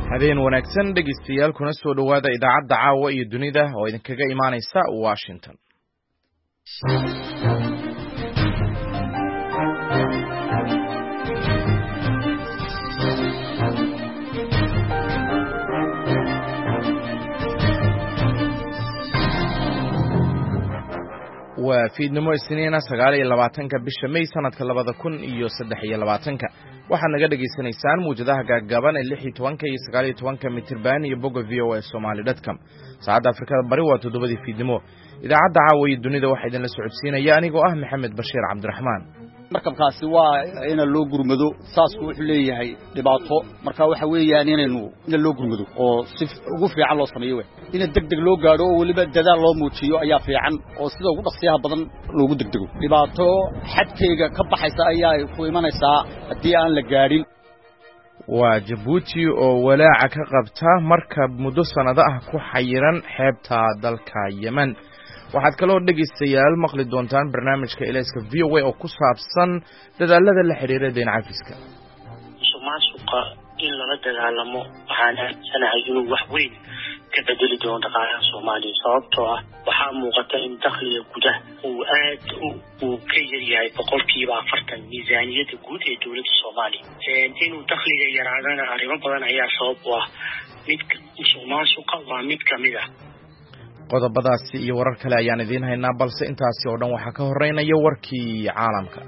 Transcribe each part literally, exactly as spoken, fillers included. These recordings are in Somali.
habeen wanaagsan dhegeystayaal kuna soo dhawaada idaacadda caawa iyo dunida oo idinkaga imaanaysa Washington. waa fiidnimo isniina sagaal iyo labaatanka bisha May sanadka labada kun iyo saddex iyo labaatanka waxaad naga dhageysanaysaan muujadaha gaagaaban ee lix iyo tobanka iyo sagaal iyo tobanka mitirban iyo boga v o a somali dot com saacadda Afrikada Bari waa toddobadii fiidnimo. idaacadda caawa iyo dunida waxaa idin la socodsiinaya anigoo ah Maxamed Bashiir Cabdiraxmaan. markabkaasi waa in loo gurmado saasku wuxuu leeyahay dhibaato marka waxa weeyaan inaynu in loo gurmado oo si ugu fiican loo sameeyo in degdeg loo gaaro oo waliba dadaal loo muujiyo ayaa fiican oo sida ugu dhaqsiyaha badan loogu degdego dhibaato xadkeega ka baxaysa ayaa ku imanaysaa hadii aan la gaarin. waa Djibouti oo walaaca ka qabta markab muddo sanado ah ku xayiran xeebta dalka Yemen. waxaad kaloo dhegeystayaal maqli doontaan barnaamijka Ilayska V O A oo ku saabsan dadaalada la xiriira deyn cafiska. Soomaaliya in la dagaalamo waxaana sanahay inuu wax weyn ka bedeli doono dhaqaalaha Soomaaliya sababtoo ah waxaa muuqata in dakhliga gudaha uu aad u ka yaryahay boqolkiiba afartan miisaaniyadda guud ee dowladda Soomaaliya. inuu dakhliga yaraadana arrimo badan ayaa sabab u ah mid Soomaaliya waa mid kamid ah qodobadaasi iyo warar kale ayaan idiin haynaa balse intaasi oo dhan waxaa ka horeynaya warkii caalamka.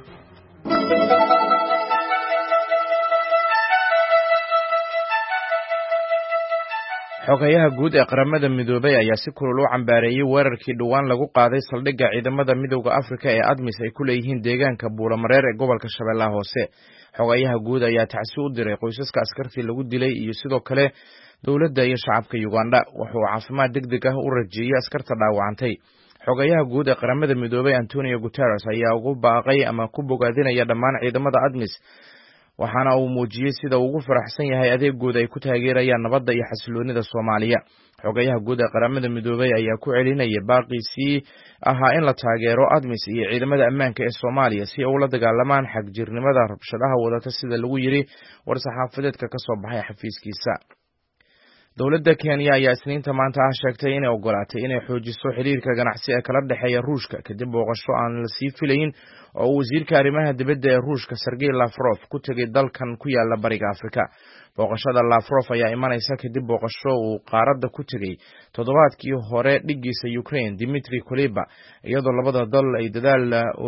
xogayaha guud ee qaramada midoobay ayaa si kulul u cambaareeyay weerarkii dhawaan lagu qaaday saldhigga ciidamada midowda Afrika ee ADMIS ay ku leeyihiin deegaanka Buulamareer ee gobolka Shabeellaha Hoose. xogayaha guud ayaa tacsi u diray qoysaska askartii lagu dilay iyo sidoo kale dowladda iyo shacabka Uganda. wuxuu caafimaad degdeg ah u rajeeyay askarta dhaawacantay. xogayaha guud ee qaramada midoobay Antonio Guterres ayaa ugu baaqay ama ku bogaadinaya dhammaan ciidamada ADMIS waxaana uu muujiyay sida uu ugu faraxsan yahay adeegooda ay ku taageerayaan nabadda iyo xasiloonida Soomaaliya. xogayaha guud ee qaramada midoobay ayaa ku celinaya baaqiisii ahaa in la taageero ADMIS iyo ciidamada ammaanka ee Soomaaliya si ay ula dagaalamaan xagjirnimada rabshadaha wadata sida lagu yiri war saxaafadeedka ka soo baxay xafiiskiisa. dowladda Kenya ayaa isniinta maanta ah sheegtay inay ogolaatay inay xoojiso xiriirka ganacsi ee kala dhaxeeya Ruushka kadib booqasho aan la sii filayn oo wasiirka arrimaha dibadda ee Ruushka Sergey Lavrov ku tagay dalkan ku yaala bariga Afrika. booqashada Lavrov ayaa imanaysa kadib booqasho uu qaaradda ku tagay toddobaadkii hore dhigiisa Ukraine Dmitry Kuleba iyadoo labada dal ay dadaal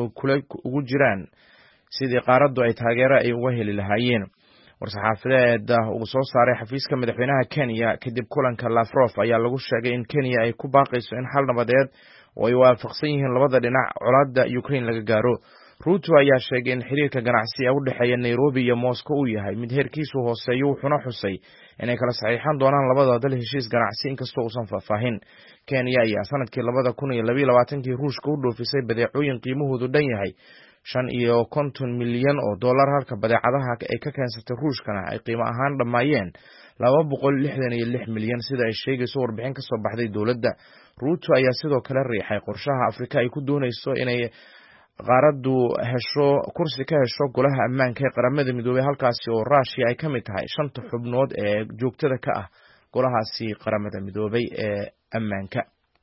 ugu jiraan sidii qaaraddu ay taageero ay uga heli lahaayeen. war-saxaafadeeda uu soo saaray xafiiska madaxweynaha Kenya kadib kulanka Lavrov ayaa lagu sheegay in Kenya ay ku baaqayso in xal nabadeed oo ay waafaqsan yihiin labada dhinac colaadda Ukraine laga gaaro. Ruto ayaa sheegay in xiriirka ganacsi ee u dhexeeya Nairobi iyo Moscow uu yahay mid heerkiisu hooseeyo wuxuuna xusay inay kala saxiixan doonaan labada dal heshiis ganacsi inkastoo uusan faahfaahin. Kenya ayaa sanadkii labada kun iyo laba iyo labaatankii Ruushka u dhoofisay badeecooyin qiimahoodu dhan yahay shan iyo konton milyan oo dollar halka badeecadaha ay ka keensatay Ruushkana ay qiimo ahaan dhammaayeen laba boqol lixdan iyo lix milyan sida ay sheegayso warbixin ka soo baxday dowladda. Ruto ayaa sidoo kale riixay qorshaha Afrika ay ku doonayso inay qaaraddu hesho kursi ka hesho golaha ammaanka ee qaramada midoobay halkaasi oo Russia ay ka mid tahay shanta xubnood ee joogtada ka ah golahaasi qaramada midoobay ee ammaanka.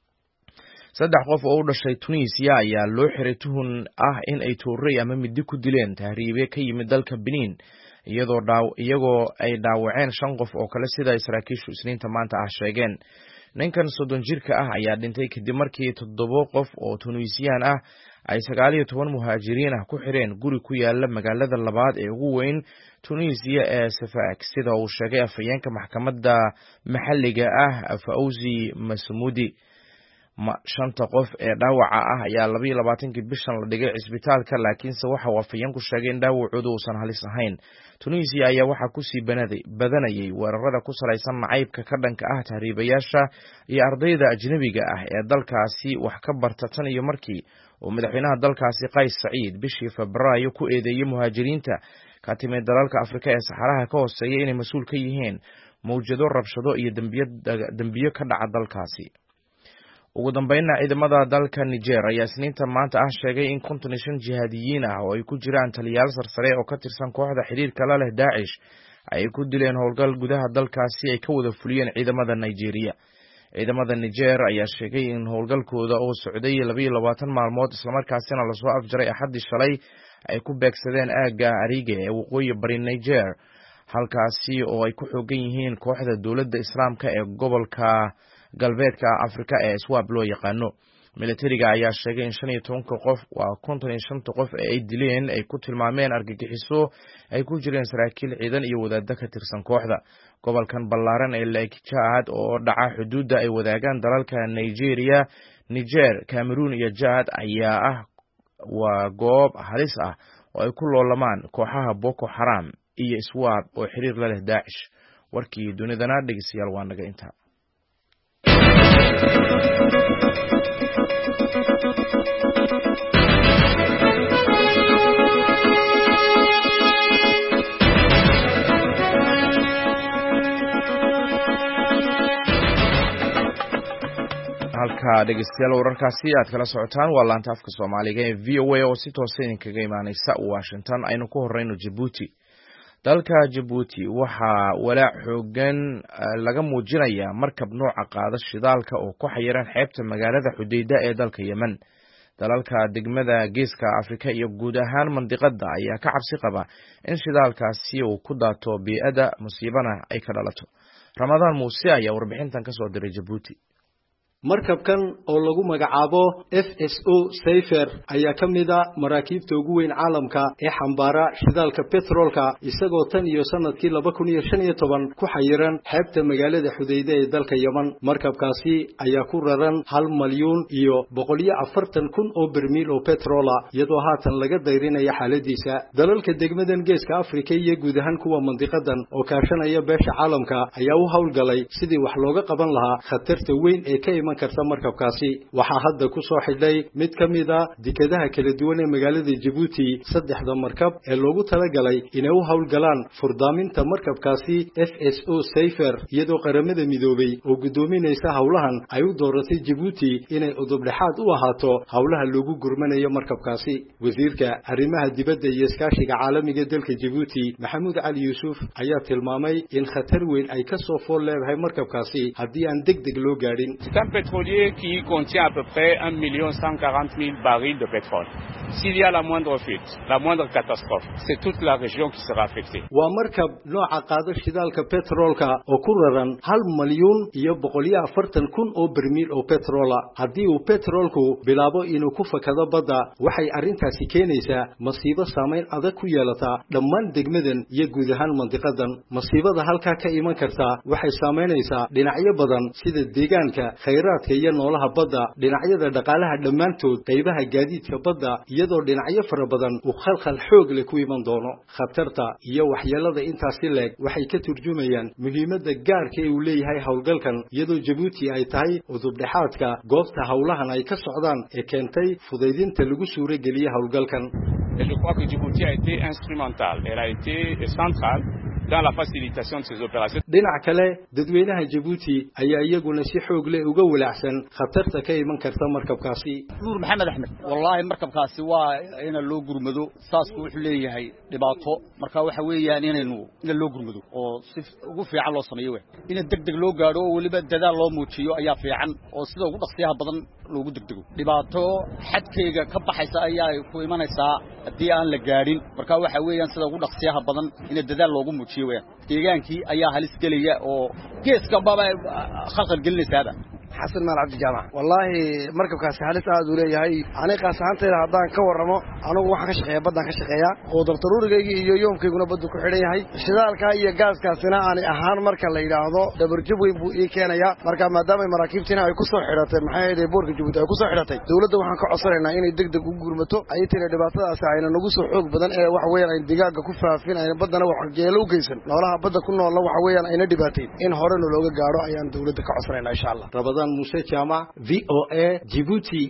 saddex qof oo u dhashay Tunisia ayaa loo xiray tuhun ah in ay toorey ama midi ku dileen tahriibe ka yimid dalka Benin iyadoo dhaaw iyagoo ay dhaawaceen shan qof oo kale sida saraakiishu isniinta maanta ah sheegeen. ninkan soddon jirka ah ayaa dhintay kadib markii toddoba qof oo Tunisian ah ay sagaal iyo toban muhaajiriin ah ku xireen guri ku yaala magaalada labaad ee ugu weyn Tunisia ee Sfax sida uu sheegay afhayeenka maxkamadda maxalliga ah Fawzi Masmoudi. shanta qof ee dhaawaca ah ayaa laba iyo labaatankii bishan la dhigay cisbitaalka laakiinse waxa uu afhayeenku sheegay in dhaawacoodu uusan halis ahayn. Tunisia ayaa waxaa ku sii badanayay weerarada ku salaysan nacaybka ka dhanka ah tahriibayaasha iyo ardayda ajnabiga ah ee dalkaasi wax ka barta tan iyo markii uu madaxweynaha dalkaasi Qays Saciid bishii Febraayo ku eedeeyay muhaajiriinta ka timid dalalka Afrika ee saxaraha ka hooseeya inay mas'uul ka yihiin mawjado rabshado iyo dambiyo ka dhaca dalkaasi. ugu dambeynna ciidamada dalka Niger ayaa isniinta maanta ah sheegay in konton iyo shan jihaadiyiin ah oo ay ku jiraan taliyaal sarsare oo ka tirsan kooxda xiriirka la leh Daesh ay ku dileen howlgal gudaha dalkaasi ay ka wada fuliyeen ciidamada Nigeria. ciidamada Niger ayaa sheegay in howlgalkooda oo socday laba iyo labaatan maalmood islamarkaasina la soo afjaray Axaddii shalay ay ku beegsadeen aagga Arige ee waqooyi bari Niger, halkaasi oo ay ku xoogan yihiin kooxda dowladda Islaamka ee gobolka galbeedka Afrika ee Swab loo yaqaano. militariga ayaa sheegay in shan iyo toban qof waa konton iyo shan qof ay dileen ay ku tilmaameen argagixiso ay ku jireen saraakiil ciidan iyo wadaadda ka tirsan kooxda. gobolkan ballaaran ee Lake Chad oo dhaca xuduudda ay wadaagaan dalalka Nigeria, Niger, Cameroon iyo Chad ayaa ah waa goob halis ah oo ay ku loolamaan kooxaha Boko Haram iyo Swab oo xiriir la leh Daesh. warkii dunidana dhegeystayaal waa naga inta. halka dhegeystayaal wararkaasi aad kala socotaan waa laanta afka Soomaaliga ee V O A oo si toos ah idinkaga imaanaysa Washington. aynu ku horeyno Djibouti. dalka Djibouti waxaa walaac xoogan laga muujinayaa markab nooca qaada shidaalka oo ku xayiran xeebta magaalada Xudayda ee dalka Yemen. dalalka degmada Geeska Afrika iyo guud ahaan mandiqada ayaa ka cabsi qaba in shidaalkaasi uu ku daato bii'ada musiibana ay ka dhalato. Ramadaan Muuse ayaa warbixintan ka soo diray Djibouti. markabkan oo lagu magacaabo F S O Safer ayaa ka mid ah maraakiibta ugu weyn caalamka ee xambaara shidaalka petroolka, isagoo tan iyo sanadkii laba kun iyo shan iyo toban ku xayiran xeebta magaalada Xudayda ee dalka Yemen. markabkaasi ayaa ku raran hal malyan iyo boqol iyo afartan kun oo barmiil oo petroola, iyadoo haatan laga dayrinaya xaaladiisa. dalalka degmadan Geeska Afrika iyo guud ahaan kuwa mandiqadan oo kaashanaya beesha caalamka ayaa u hawlgalay sidii wax looga qaban lahaa khatarta weyn ee ka karta markabkaasi. waxaa hadda ku soo xidhay mid ka mid ah dekedaha kala duwan ee magaalada Djibouti saddexda markab ee loogu talagalay inay u hawlgalaan furdaaminta markabkaasi F S O Safer, iyadoo qaramada midoobay oo gudoominaysa hawlahan ay u dooratay Djibouti inay udub dhexaad u ahaato hawlaha loogu gurmanayo markabkaasi. wasiirka arrimaha dibadda iyo iskaashiga caalamiga dalka Djibouti Maxamuud Cali Yuusuf ayaa tilmaamay in khatar weyn ay ka soo fool leedahay markabkaasi haddii aan degdeg loo gaadhin. pétrolier qui contient à peu près un million cent quarante mille barils de pétrole. S'il y a la moindre fuite, la moindre catastrophe, c'est toute la région qui sera affectée. waa markab nooca qaada shidaalka petroolka oo ku raran hal malyan iyo boqol iyo afartan kun oo barmiil oo petroola. haddii uu petroolku bilaabo inuu ku fakado badda, waxay arrintaasi keenaysaa masiibo saameyn adag ku yeelata dhammaan degmadan iyo guud ahaan mandiqadan. masiibada halkaa ka iman karta waxay saameynaysaa dhinacyo badan sida deegaanka, khayraadka iyo noolaha badda, dhinacyada dhaqaalaha dhammaantood, qaybaha gaadiidka badda, iyadoo dhinacyo fara badan uu khalkhal xoog leh ku iman doono. khatarta iyo waxyeelada intaasi leeg waxay ka turjumayaan muhiimadda gaarka ee uu leeyahay howlgalkan, iyadoo Djibouti ay tahay udub dhexaadka goobta howlahan ay ka socdaan ee keentay fudaydinta lagu suuro geliyay howlgalkan. Et je crois que Djibouti a été instrumental, elle a été centrale dans la facilitation de ces opérations. dhinac kale dadweynaha Djibouti ayaa iyaguna si xoog leh uga walaacsan khatarta ka iman karta markabkaasi. nuur maxamed axmed wallahi markabkaasi waa in loo gurmado saasku wuxuu leeyahay dhibaato, marka waxa weeyaan inaynu in loo gurmado oo si ugu fiican loo sameeyo in degdeg loo gaaro oo waliba dadaal loo muujiyo ayaa fiican oo sida ugu dhaqsiyaha badan loogu degdego. dhibaato xadkeega ka baxaysa ayaa ku imanaysaa haddii aan la gaarin, marka waxa weeyaan sida ugu dhaqsiyaha badan in dadaal loogu muujiyo deegaankii ayaa halis gelaya oo geeska baba khalkhal gelinaysa. xasan maal cabdi jaamac wallahi markabkaasi halis aad u leeyahay. aniga qasaantayda haddaan ka warramo, anigu waxaan ka shaqeeyaa baddaan ka shaqeeyaa oo dartaruurigayga iyo yoomkayguna baddu ku xidhan yahay. shidaalka iyo gaaskaasina aani ahaan marka la yidhaahdo dhabarjab weyn buu ii keenayaa. marka maadaama maraakiibtiina ay ku soo xidhatay maxay ahayd boorka Djibouti ay ku soo xidhatay, dawladda waxaan ka codsanaynaa inay degdeg u gurmato ay tiri dhibaatadaasi ayna nagu soo xoog badan ee wax weeyaan ay digaaga ku faafin ayna baddana wax geelo u geysan, noolaha badda ku nool wax weeyaan ayna dhibaateen in hore looga gaaro ayaan dawladda ka codsanaynaa insha Allah. Muuse Jaamac, V O A, Djibouti.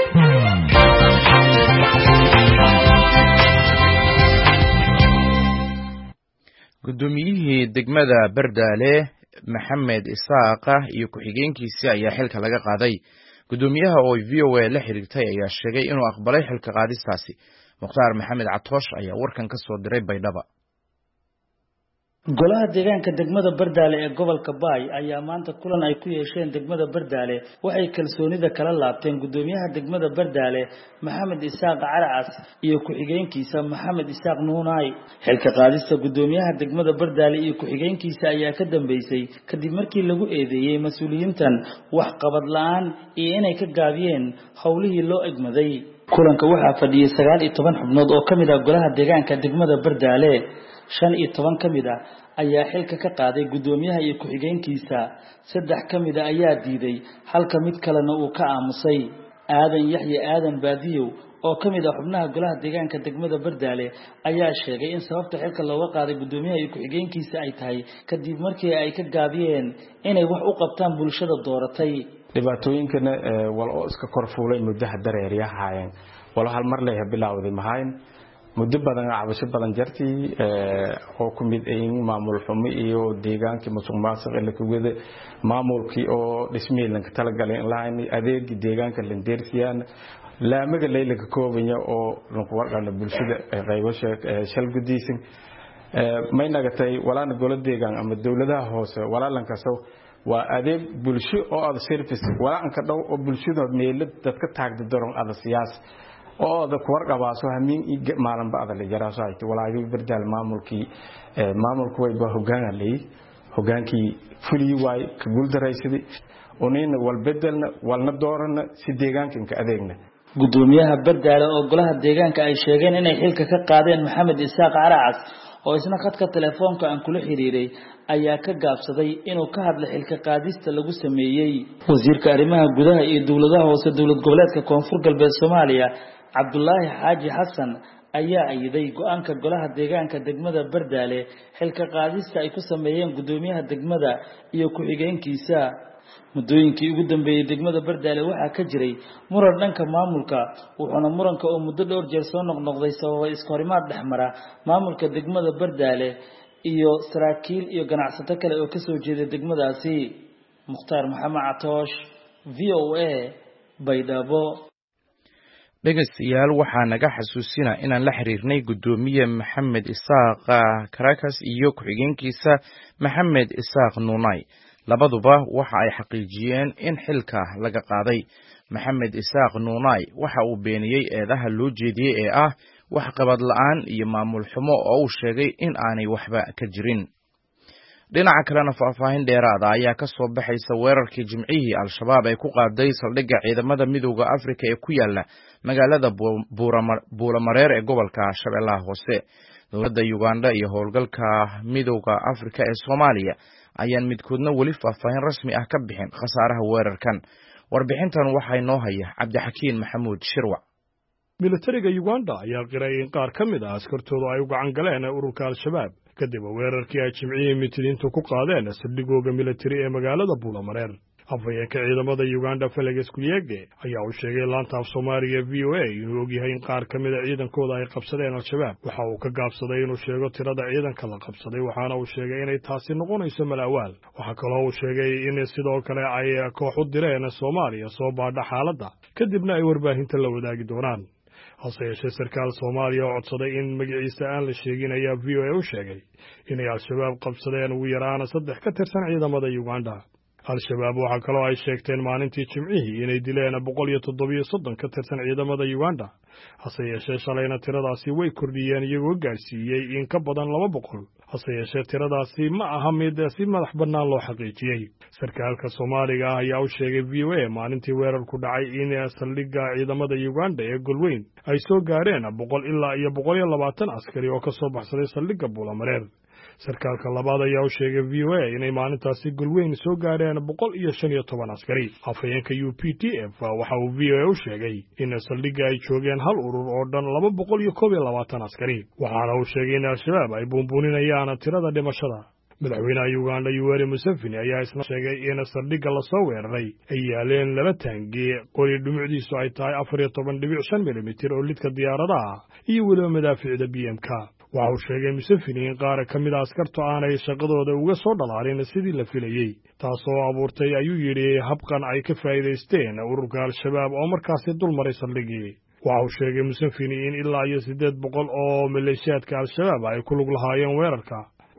gudoomiyihii degmada Bardaale Maxamed Isaaqa iyo ku-xigeenkiisii ayaa xilka laga qaaday. gudoomiyaha oo V O A la xiriirtay ayaa sheegay inuu aqbalay xilka qaadistaasi. Mukhtaar Maxamed Catoosh ayaa warkan ka soo diray Baydhaba. golaha deegaanka degmada Bardaale ee gobolka Baay ayaa maanta kulan ay ku yeesheen degmada Bardaale waxay kalsoonida kala laabteen gudoomiyaha degmada Bardaale Maxamed Isaaq Caracas iyo ku-xigeenkiisa Maxamed Isaaq Nuunay xilka qaadista gudoomiyaha degmada Bardaale iyo ku-xigeenkiisa ayaa ka dambeysay kadib markii lagu eedeeyay mas'uuliyiintan wax qabad la'aan iyo inay ka gaabiyeen howlihii loo egmaday kulanka waxaa fadhiyay sagaal iyo toban xubnood oo kamid ah golaha deegaanka degmada Bardaale shan iyo toban kamid ah ayaa xilka ka qaaday gudoomiyaha iyo ku-xigeenkiisa saddex kamid ah ayaa diiday halka mid kalena uu ka aamusay aadan yaxye aadan baadiyow oo kamid ah xubnaha golaha deegaanka degmada Bardaale ayaa sheegay in sababta xilka looga qaaday gudoomiyaha iyo ku-xigeenkiisa ay tahay kadib markii ay ka gaabiyeen inay wax u qabtaan bulshada dooratay dhibaatooyinkana wal oo iska korfuulay muddaha dareeriyahaayeen wala hal mar leeyahay bilowday mahayn muddo badan cabasho badan jartii oo ku mid ay maamul xumo iyo deegaanka musuqmaasuq ee ku wada maamulkii oo dhismeelan ka tala galay laan adeeg deegaanka landeersiyaan laamaga leeylanka koobanya oo runku warqana bulshada qaybasho shal gudiisan may nagatay walaana golo deegaan ama dawladaha hoose walaalanka soo waa adeeg bulsho oo ad service walaanka dhaw oo bulshada meelad dadka taagda doron ada siyaas oo da ku warqabaaso hamin ig maalan baad la jaraaso ay walaayo Bardaale maamulkii maamulku way ba hoggaanay hoggaankii fuli way ka guuldaraysiday oonina wal bedelna walna doorana si deegaanka adeegna gudoomiyaha Bardaale oo golaha deegaanka ay sheegeen inay xilka ka qaadeen Maxamed Isaaq Caracas oo isna khadka telefoonka aan kula xiriiray ayaa ka gaabsaday inuu ka hadlo xilka qaadista lagu sameeyay wasiirka arrimaha gudaha iyo dawladaha hoose dawlad goboleedka Koonfur Galbeed Soomaaliya Cabdullaahi Xaaji Xasan ayaa ayday go'aanka golaha deegaanka degmada Bardaale xilka qaadista ay ku sameeyeen gudoomiyaha degmada iyo ku-xigeenkiisa muddooyinkii ugu dambeeyay degmada Bardaale waxa ka jiray muran dhanka maamulka wuxuuna muranka oo muddo dhowr jeer soo noqnoqday sababay iskahorimaad dhexmara maamulka degmada Bardaale iyo saraakiil iyo ganacsato kale oo ka soo jeeday degmadaasi Mukhtaar Maxamed Catoosh V O A Baydhabo dhegeystayaal waxaa naga xasuusina inaan la xiriirnay gudoomiye Maxamed Isaaq Caracas iyo ku-xigeenkiisa Maxamed Isaaq Nuunay labaduba waxa ay xaqiijiyeen in xilka laga qaaday Maxamed Isaaq Nuunay waxa uu beeniyay eedaha loo jeediyay ee ah wax qabad la'aan iyo maamul xumo oo uu sheegay in aanay waxba ka jirin dhinaca kalena faahfaahin dheeraad ah ayaa ka soo baxaysa weerarkii Jimcihii Al-Shabaab ay ku qaaday saldhigga ciidamada Midowga Afrika ee ku yaala magaalada Buulamareer ee gobolka Shabeellaha Hoose dowladda Uganda iyo howlgalka Midowga Afrika ee Soomaaliya ayaan midkoodna wali faahfaahin rasmi ah ka bixin khasaaraha weerarkan warbixintan waxay noo haya Cabdixakiin Maxamuud Shirwac militariga Uganda ayaa qiray in qaar ka mid ah askartoodu ay u gacan galeen ururka Al-Shabaab kadib weerarkii ay Jimcihii mitidintu ku qaadeen saldhigooga militari ee magaalada Buulamareer afhayeenka ciidamada Uganda Felix Kuyege ayaa u sheegay laanta af Soomaaliga V O A inuu ogyahay in qaar ka mid ah ciidankooda ay qabsadeen Al-Shabaab waxa uu ka gaabsaday inuu sheego tirada ciidanka la qabsaday waxaana uu sheegay inay taasi noqonayso malawaal waxa kaloo uu sheegay in sidoo kale ay koox u direen Soomaaliya soo baadha xaaladda kadibna ay warbaahinta la wadaagi doonaan hase yeeshee sarkaal Soomaaliya oo codsaday in magaciisa aan la sheegin ayaa V O A u sheegay inay Al-Shabaab qabsadeen ugu yaraan saddex ka tirsan ciidamada Uganda Al-Shabaab waxa kaloo ay sheegteen maalintii Jimcihii inay dileen boqol iyo toddoba iyo soddon ka tirsan ciidamada Uganda hase yeeshee shalayna tiradaasi way kordhiyeen iyagoo gaarsiiyey in ka badan laba boqol hase yeeshee tiradaasi ma aha mid si madax bannaan loo xaqiijiyey sarkaalka Soomaaliga ah ayaa u sheegay V O A maalintii weerarku dhacay in saldhigga ciidamada Uganda ee Golweyn ay soo gaareen boqol ilaa iyo boqol iyo labaatan askari oo ka soo baxsaday saldhigga Buulamareer sarkaalka labaad ayaa u sheegay V O A inay maalintaasi Golweyn soo gaareen boqol iyo shan iyo toban askari afhayeenka U P D F waxa uu V O A u sheegay in saldhigga ay joogeen hal urur oo dhan laba boqol iyo koob iyo labaatan askari waxaana uu sheegay in Al-Shabaab ay buunbuuninayaan tirada dhimashada madaxweynaha Uganda Yoweri Museveni ayaa isna sheegay in saldhigga la soo weeraray ay yaaleen laba taangi qori dhumucdiisu ay tahay afar iyo toban dhibic shan milimitir oo lidka diyaaradaha iyo weliba madaaficda B M K waxa uu sheegay Museveni in qaar ka mid ah askartu aanay shaqadooda uga soo dhalaalin sidii la filayay taasoo abuurtay ayuu yidhi habkan ay ka faa'iidaysteen ururka Al-Shabaab oo markaasi dulmaray saldhiggii waxa uu sheegay Museveni in ilaa iyo siddeed boqol oo maleeshiyaadka Al-Shabaab ay ku lug lahaayeen weerarka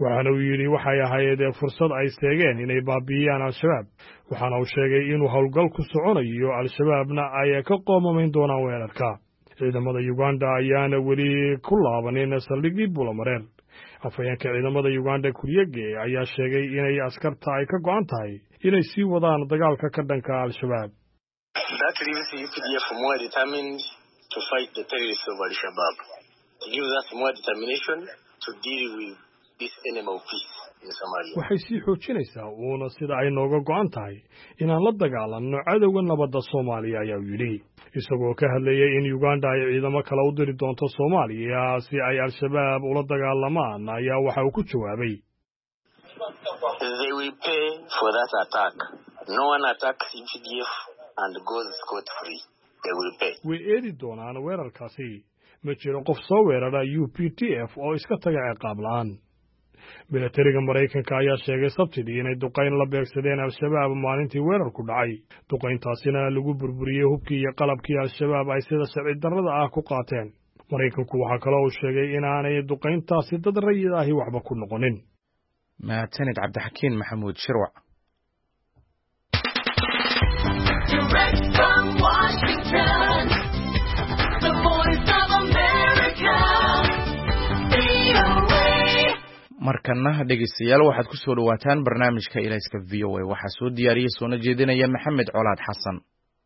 waxaana uu yidhi waxay ahayd fursad ay seegeen inay baabi'iyaan al-shabaab waxaana uu sheegay inuu howlgal ku soconayo al-shabaabna ay ka qoomamayn doonaan weerarka ciidamada Uganda ayaana weli ku laabanin saldhiggii Buulamareer afhayeenka ciidamada Uganda Kuryege ayaa sheegay inay askarta ay ka go'an tahay inay sii wadaan dagaalka ka dhanka al-shabaab. That leaves U P D F more determined to fight the terrorists of al-Shabaab. It gives us more determination to deal with this enemy of peace in Somalia. waxay sii xoojinaysaa uuna sida ay nooga go'an tahay inaan la dagaalanno cadowga nabadda Soomaaliya ayaa yidhi isagoo ka hadlayay in Uganda ay ciidamo kale u diri doonto Soomaaliya si ay al-shabaab ula dagaalamaan ayaa waxa uu ku jawaabay They will pay for that attack. No one attacks U P D F and goes scot free. They will pay. way eedi doonaan weerarkaasi ma jiro qof soo weerara U P D F oo iska taga ciqaab la'aan militariga Mareykanka ayaa sheegay Sabtidii inay duqeyn la beegsadeen al-shabaab maalintii weerarku dhacay duqeyntaasina lagu burburiyay hubkii iyo qalabkii al-shabaab ay sida sharci darrada ah ku qaateen Mareykanku waxa kale oo sheegay inaanay duqeyntaasi dad rayid ahi waxba ku noqonin mahadsanid Cabdixakiin Maxamuud Shirwac. Direct from Washington, the voice of America, V O A. markana dhegeystayaal waxaad ku soo dhawaataan barnaamijka Ilayska V O A waxa soo diyaariyay soo jeedinaya Maxamed Colaad Xasan.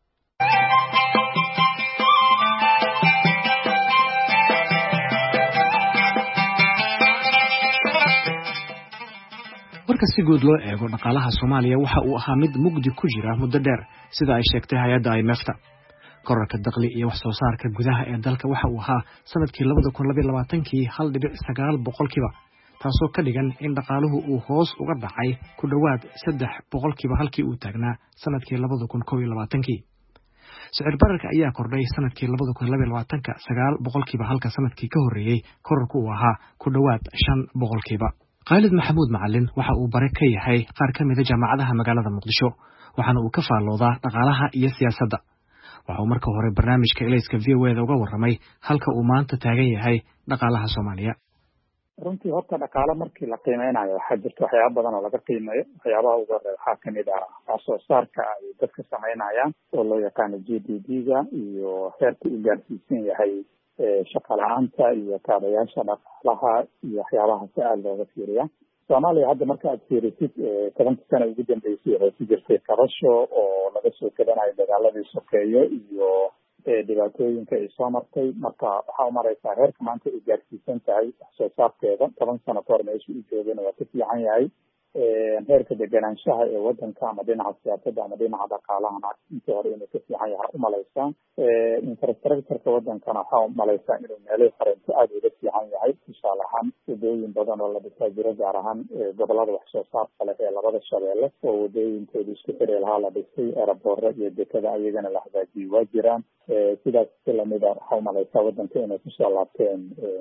marka si guud loo eego dhaqaalaha Soomaaliya waxa uu ahaa mid mugdi ku jira muddo dheer sida ay sheegtay hay'adda I M F ta kororka dakhli iyo wax soo saarka gudaha ee dalka waxa uu ahaa sanadkii laba kun iyo laba iyo labaatan hal dhibic sagaal boqolkiiba taasoo ka dhigan in dhaqaaluhu uu hoos uga dhacay ku dhawaad saddex boqolkiiba halkii uu taagnaa sanadkii laba kun iyo kow iyo labaatan sicir bararka ayaa kordhay sanadkii laba kun iyo laba iyo labaatan sagaal boqolkiiba halka sanadkii ka horeeyay kororku uu ahaa ku dhawaad shan boqolkiiba Khalid Maxamuud Macallin waxa uu bare ka yahay qaar ka mid ah jaamacadaha magaalada Muqdisho waxaana uu ka faaloodaa dhaqaalaha iyo siyaasadda waxa uu marka hore barnaamijka Ilayska V O A uga warramay halka uu maanta taagan yahay dhaqaalaha Soomaaliya runtii horta dhaqaale markii la qiimeynayo waxaa jirta waxyaabo badan oo laga qiimeeyo waxyaabaha ugu horeeya waxaa kamid ah wax soo saarka ay dadka sameynayaan oo loo yaqaano G D P-ga iyo heerka uu gaarsiisan yahay shaqo la'aanta iyo kaabayaasha dhaqaalaha iyo waxyaabaha si aad looga fiiriya Soomaaliya hadda marka aad fiirisid tobankii sano ugu dambeysay waxay ku jirtay kabasho oo laga soo kadanayo dagaaladii sokeeye iyo dhibaatooyinka ay soo martay marka waxaa u maraysaa heerka maanta ay gaarsiisan tahay wax soo saarkeeda toban sano kahor meesha u joogana waa ka fiican yahay heerka deganaanshaha ee wadanka ama dhinaca siyaasadda ama dhinaca dhaqaalahana intii hore inuu ka fiican yahay umalaysaa infrastructureka wadankana waxaa umalaysaa inuu meelihii horeento aada uga fiican yahay tusaale ahaan wadooyin badan oo la dhisaa jiro gaar ahaan gobolada wax soo saarka leh ee labada shabeelle oo wadooyinkooda isku xiri lahaa la dhisay eraboore iyo dekada ayagana la hagaajiyey waa jiraan sidaas si lamida waxaa umalaysaa wadanka inay kusoo laabteen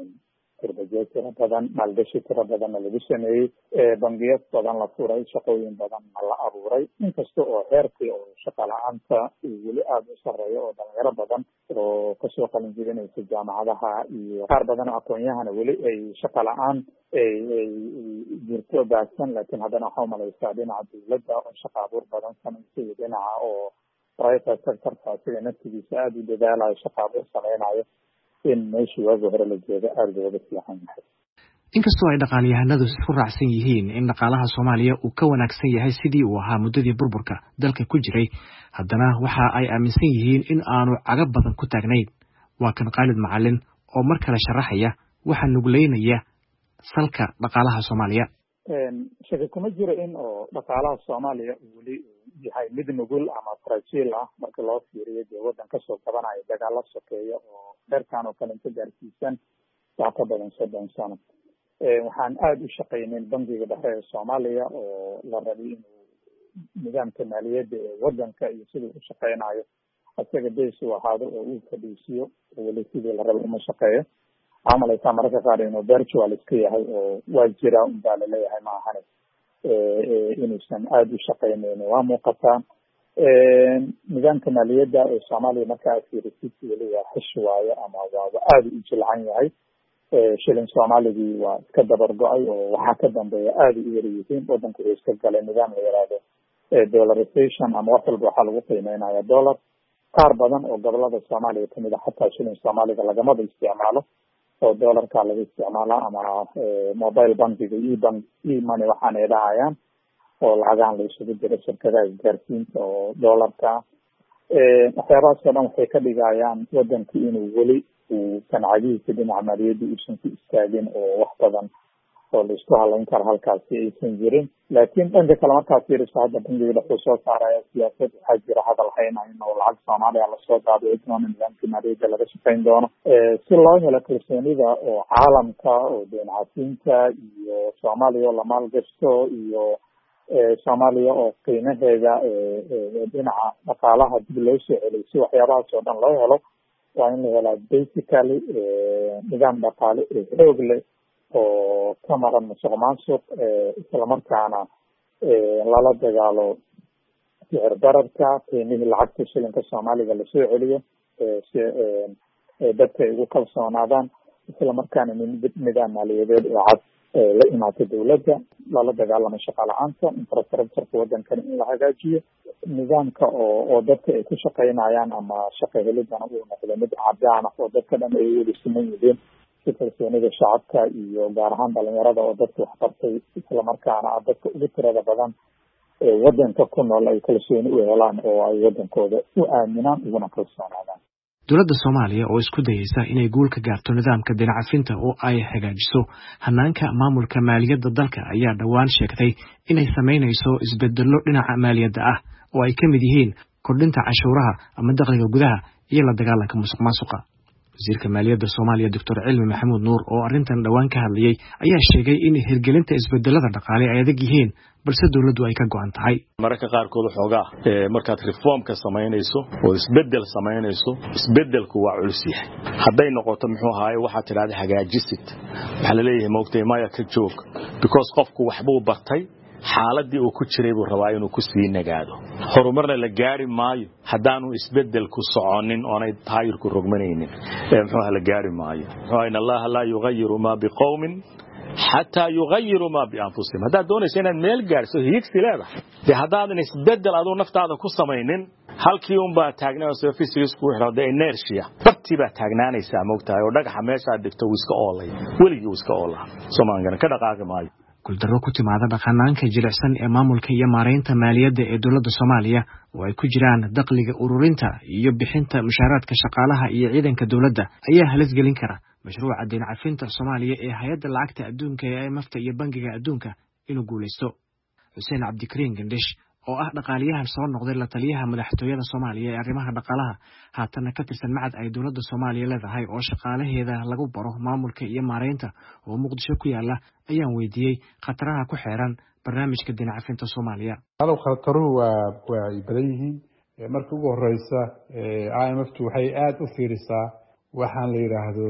kurbajo tiro badan maalgashi tiro badanna lagu sameeyey bangiyo badan la furay shaqooyin badanna la abuuray inkasta oo heerkii oo shaqa la-aanta weli aada u sareeyo oo dhalinyaro badan oo kasoo qalin jibinaysa jaamacadaha iyo qaar badan oo aqoon-yahana weli ay shaqa la-aan ay ay jirto baahsan laakiin haddana waxaa umalaysaa dhinaca dawladda oo shaqa abuur badan samaysa iyo dhinaca oo private sectorka asiga naftigiisa aada u dadaalayo shaqa abuur sameynayo in meeshii waagi hore la jooga aada looga fiican yahay inkastoo ay dhaqaaliyahanadu isku raacsan yihiin in dhaqaalaha Soomaaliya uu ka wanaagsan yahay sidii uu ahaa muddadii burburka dalka ku jiray haddana waxa ay aaminsan yihiin in aanu cagab badan ku taagnayn waa kan Khalid Macallin oo mar kale sharaxaya waxa nugleynaya salka dhaqaalaha Soomaaliya shaki kuma jiro in oo dhaqaalaha Soomaaliya uu weli yahay mid nugul ama fragile ah marka loo fiiriyo dee waddan kasoo qabanayo dagaalo sokeeya oo heerkan oo kale inta gaarsiisan wax ka badan soddon sano waxaan aada u shaqaynin bangiga dhexe ee Soomaaliya oo la rabay inuu nidaamka maaliyadda ee waddanka iyo siduu u shaqeynayo asaga bees uu ahaado oo uu fadhiisiyo weli sidii la rabay uma shaqeeyo waxaa malaysaa mararka qaar inuu virtual iska yahay oo waa jira unbaa laleeyahay ma ahane inuusan aada u shaqeyneyn waa muuqataa nidaamka maaliyadda ee Soomaaliya marka aad fiirisid weli waa xish waayo ama waaba aada u jilcan yahay shilin soomaaligii waa iska dabar go-ay oo waxaa ka dambeeya aada u yar yihiin wadanku wuxuu iska galay nidaam la yihahdo dollarization ama wax walba waxaa lagu qiimeynaya dollar. qaar badan oo gobolada soomaaliya kamid a xataa shilin soomaaliga lagamaba isticmaalo oo dollarka laga isticmaalaa ama mobile bankiga ebank emoney waxaana ay dhahayaan oo lacagahan la isugu jiro shirkadaha isgaarsiinta oo dollarka. waxyaabahaas oo dhan waxay ka dhigayaan wadanku inuu weli uu ganacadihiisa dhinaca maaliyadda uusan ku istaagin oo wax badan oo la isku halayn karo halkaasi aysan jirin. laakiin dhanka kale markaad fiiriso hadda bangiga wuxuu soo saaraya siyaasad waxaa jira hadal haynayn oo lacag soomaaliya lasoo daabici doono nidaamkii maaliyadda laga shaqayn doono si loo helo kalsoonida oo caalamka oo deen cafinta iyo soomaaliya oo la maalgashto iyo soomaaliya oo qiimaheeda dhinaca dhaqaalaha dib loo soo celiyo. si waxyaabahaas oo dhan loo helo waa in la helaa basically nidaam dhaqaale oo xoog leh oo ka maran musuq maasuq islamarkaana lala dagaalo sicir bararka, qiimihii lacagta shilinka soomaaliga lasoo celiyo si dadka ay ugu kalsoonaadaan, islamarkaana nidaam maaliyadeed oo cad la imaata dawladda, lala dagaalamo shaqa la-aanta, infrastructureka wadankani in la hagaajiyo, nidaamka oo oo dadka ay ku shaqaynayaan ama shaqa helidana uu noqdo mid cadaan ah oo dadka dhan ay wada siman yihiin, si kalsoonida shacabka iyo gaar ahaan dhalinyarada oo dadka waxbartay islamarkaana dadka ugu tirada badan ee wadanka ku nool ay kalsooni u helaan oo ay wadankooda u aaminaan uguna kalsoonaadaan. dowladda Soomaaliya oo isku dayaysa inay guul ka gaarto nidaamka deyn cafinta oo ay hagaajiso hanaanka maamulka maaliyadda dalka ayaa dhawaan sheegtay inay sameynayso isbedello dhinaca maaliyadda ah oo ay ka mid yihiin kordhinta cashuuraha ama dakhliga gudaha iyo la dagaalanka musuqmaasuqa. wasiirka maaliyadda Soomaaliya Doctor Cilmi Maxamuud Nuur oo arrintan dhawaan ka hadlayay ayaa sheegay in hirgelinta isbedelada dhaqaale ay adag yihiin balse dawladdu ay ka go'an tahay. mararka qaarkood xoogaa ee markaad reformka sameynayso oo isbedel sameynayso isbedelku waa culus yahay. hadday noqoto muxuu ahaay waxa tiraahdo hagaajisid waxa la leeyahay moogtay maya ka joog because qofku waxba uu bartay xaaladii uu ku jiray buu rabaa inuu ku sii nagaado. horumarna la gaari maayo haddaanu isbedel ku soconin oonay taayirku rogmanaynin ee muxuu ahaa la gaari maayo. in allaha la yughayyiru ma biqawmin حتى يغيروا ما بأنفسهم. هذا دون شيء ميل جالس هيك سلاح. ده هذا نسبدل هذا نفط هذا كوسمينين. هل كيوم بتاعنا في سيسكو هذا إنرشيا. ترتيب تاعنا نسموه تاعي ودك حماسة دكتور ويسك الله. ولي يوسك الله. سمان جنا كذا قاعد معي. كل درو كتير هذا خنانك جلسان إمام الكية مارين تمالية الدولة الصومالية ويكجران دقلق أورورينتا يبحنتا مشارات كشقالها يعيدن كدولة أيها هلز جلينكرا مشروع الدين عفينتا الصومالية إيه هيدا العقد أدونك يا مفتى يبنجك أدونك إنه قوليستو حسين عبد الكريم قندش oo ah dhaqaaliyahan soo noqday la taliyaha madaxtooyada Soomaaliya ee arrimaha dhaqaalaha haatan ka tirsan macad ay dawladda Soomaaliya leedahay oo shaqaalaheeda lagu baro maamulka iyo maareynta oo Muqdisho ku yaala ayaan weydiiyay khataraha ku xeeran barnaamijka deyn cafinta Soomaaliya. hal khataruhu waa waa badan yihiin marka ugu horeysa I M F waxay aad u fiirisaa waxaan la yiraahdo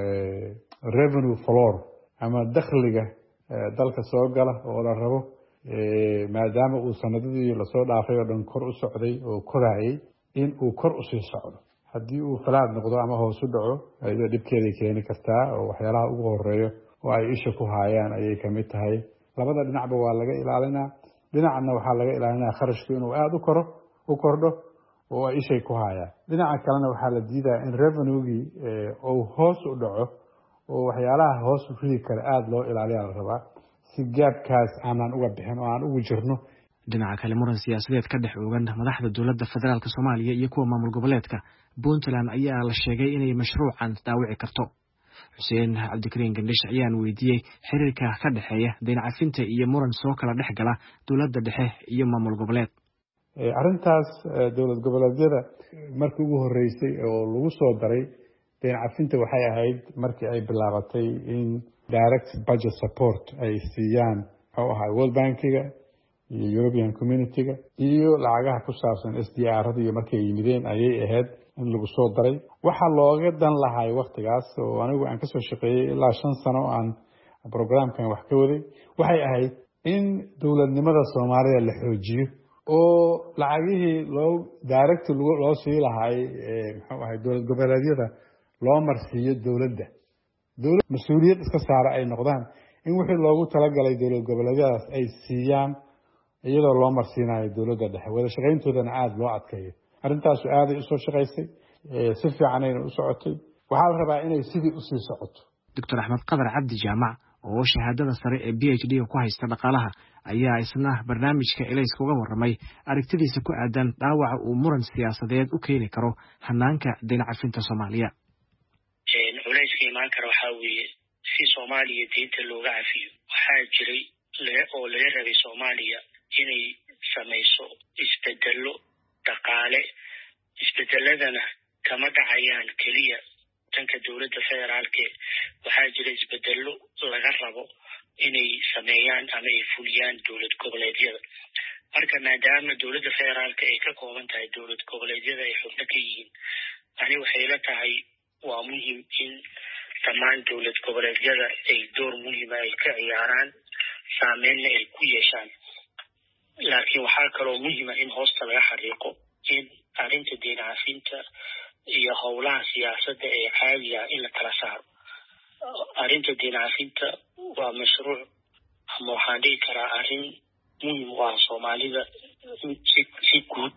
revenue floor ama dakhliga dalka soo gala oo la rabo maadaama uu sanadadii la soo dhaafay oo dhan kor u socday oo korayay in uu kor u sii socdo haddii uu falaad noqdo ama hoos u dhaco ayada dhibkeeda keeni kartaa oo waxyaalaha ugu horeeyo oo ay isha ku haayaan ayay kamid tahay. labada dhinacba waa laga ilaalinaa, dhinacna waxaa laga ilaalinaa kharashku inuu aad u koro u kordho oo ay ishay ku haayaan. dhinaca kalena waxaa la diidaa in revenue-gii uu hoos u dhaco oo waxyaalaha hoos u ridi kara aada loo ilaaliyaa la rabaa si gaabkaas aanan uga bixin oo aan ugu jirno. dhinaca kale muran siyaasadeed ka dhex oogan madaxda dowladda federaalka Soomaaliya iyo kuwa maamul goboleedka Puntland ayaa la sheegay inay mashruucan daawici karto. Xuseen Cabdikariin Gandish ayaan weydiiyay xiriirka ka dhaxeeya deyn cafinta iyo muran soo kala dhex gala dowladda dhexe iyo maamul goboleed. arrintaas dowlad goboleedyada markii ugu horeysay oo lagu soo daray deyn cafinta waxay ahayd markii ay bilaabatay in direct budget support ay siiyaan oo ahaa World Bankiga iyo European Community-ga iyo lacagaha ku saabsan S D R-da iyo markay yimideen ayay ahayd in lagu soo daray. waxa looga dan lahay waqtigaas oo anigu aan ka soo shaqeeyay ilaa shan sano aan programkan wax ka waday waxay ahayd in dowladnimada Soomaaliya la xoojiyo oo lacagihii loo direct loo sii lahay muxuu ahay dowlad goboleedyada loo marsiiyo dowladda dowlad mas-uuliyad iska saara ay noqdaan in wixii loogu talagalay dowlad goboleedyadaas ay siiyaan iyadoo loo marsiinayo dowladda dhexe wada shaqayntoodana aada loo adkeeyo arrintaasu aaday usoo shaqaysay si fiicanayna u socotay waxaa la rabaa inay sidii usii socoto doctor axmed qadar cabdi jaamac oo shahaadada sare ee b h d ku haysta dhaqaalaha ayaa isna barnaamijka elayska uga warramay aragtidiisa ku aadan dhaawaca uu muran siyaasadeed u keeni karo hanaanka deyn cafinta soomaaliya culayska imaan kara waxaa weeye si soomaaliya deynta looga cafiyo waxaa jiray oo laga rabay soomaaliya inay samayso isbedelo dhaqaale isbedeladana kama dhacayaan keliya danka dowladda federaalke waxaa jira isbedelo laga rabo inay sameeyaan ama ay fuliyaan dowlad goboleedyada marka maadaama dowladda federaalka ay ka kooban tahay dowlad goboleedyada ay xubno ka yihiin ani waxay la tahay waa muhiim in dhammaan dowlad goboleedyada ay door muhiima ay ka ciyaaraan saameynna ay ku yeeshaan laakiin waxaa kaloo muhiima in hoosta laga xariiqo in arrinta deyn cafinta iyo howlaha siyaasadda ee caadiga in la kala saaro arrinta deyn cafinta waa mashruuc ama waxaan dhihi karaa arrin muhiim u ah soomaalida si guud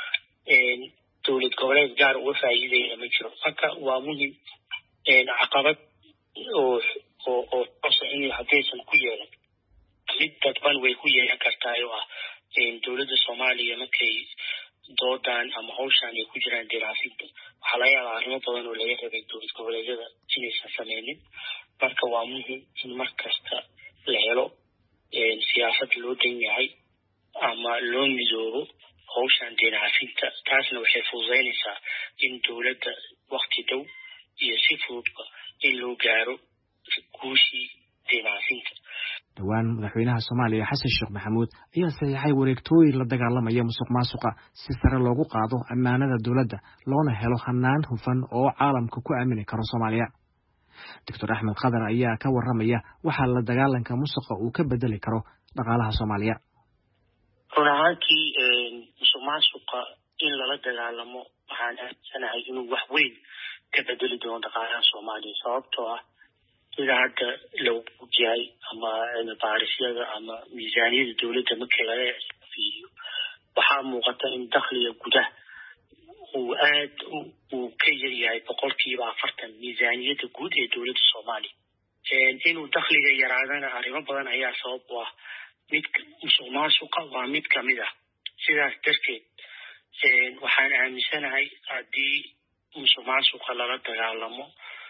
dowlad goboleed gaar uga faa'iideyna ma jiro marka waa muhiim caqabad oo oo oo toosa in haddaysan ku yeelan mid dadban way ku yeelan kartaa oo ah dowladda soomaaliya markay doodan ama hawshaan ay ku jiraan deyn cafinta waxaa laga yaabaa arrimo badan oo laga rabay dowlad goboleedyada inaysan sameynin marka waa muhiim in mar kasta la helo siyaasad loo dan yahay ama loo midoobo hawshaan deyn cafinta taasna waxay fududeynaysaa in dowladda wakti dhow iyo si fududba in loo gaaro guushii deyn cafinta dhowaan madaxweynaha soomaaliya xasan sheekh maxamuud ayaa saxiixay wareegtooyin la dagaalamaya musuq maasuqa si sare loogu qaado ammaanada dowladda loona helo hanaan hufan oo caalamka ku aamini karo soomaaliya doctor axmed qadar ayaa ka warramaya waxa la dagaalanka musuqa uu ka bedeli karo dhaqaalaha soomaaliya run ahaantii musuq maasuqa in lala dagaalamo waxaan aaminsanahay inuu wax weyn ka bedeli doono dhaqaalaha soomaaliya sababtoo ah sida hadda lagu ogyahay ama cilmibaarisada ama miisaaniyada dowladda markii laga fiiriyo waxaa muuqata in dakhliga gudaha uu aad uu ka yar yahay boqolkiiba afartan miisaaniyada guud ee dowladda soomaaliya inuu dakhliga yaraadana arrimo badan ayaa sabab u ah mid musuq maasuqa waa mid kamid ah sidaas darteed waxaan aaminsanahay haddii musuq maasuqa lala dagaalamo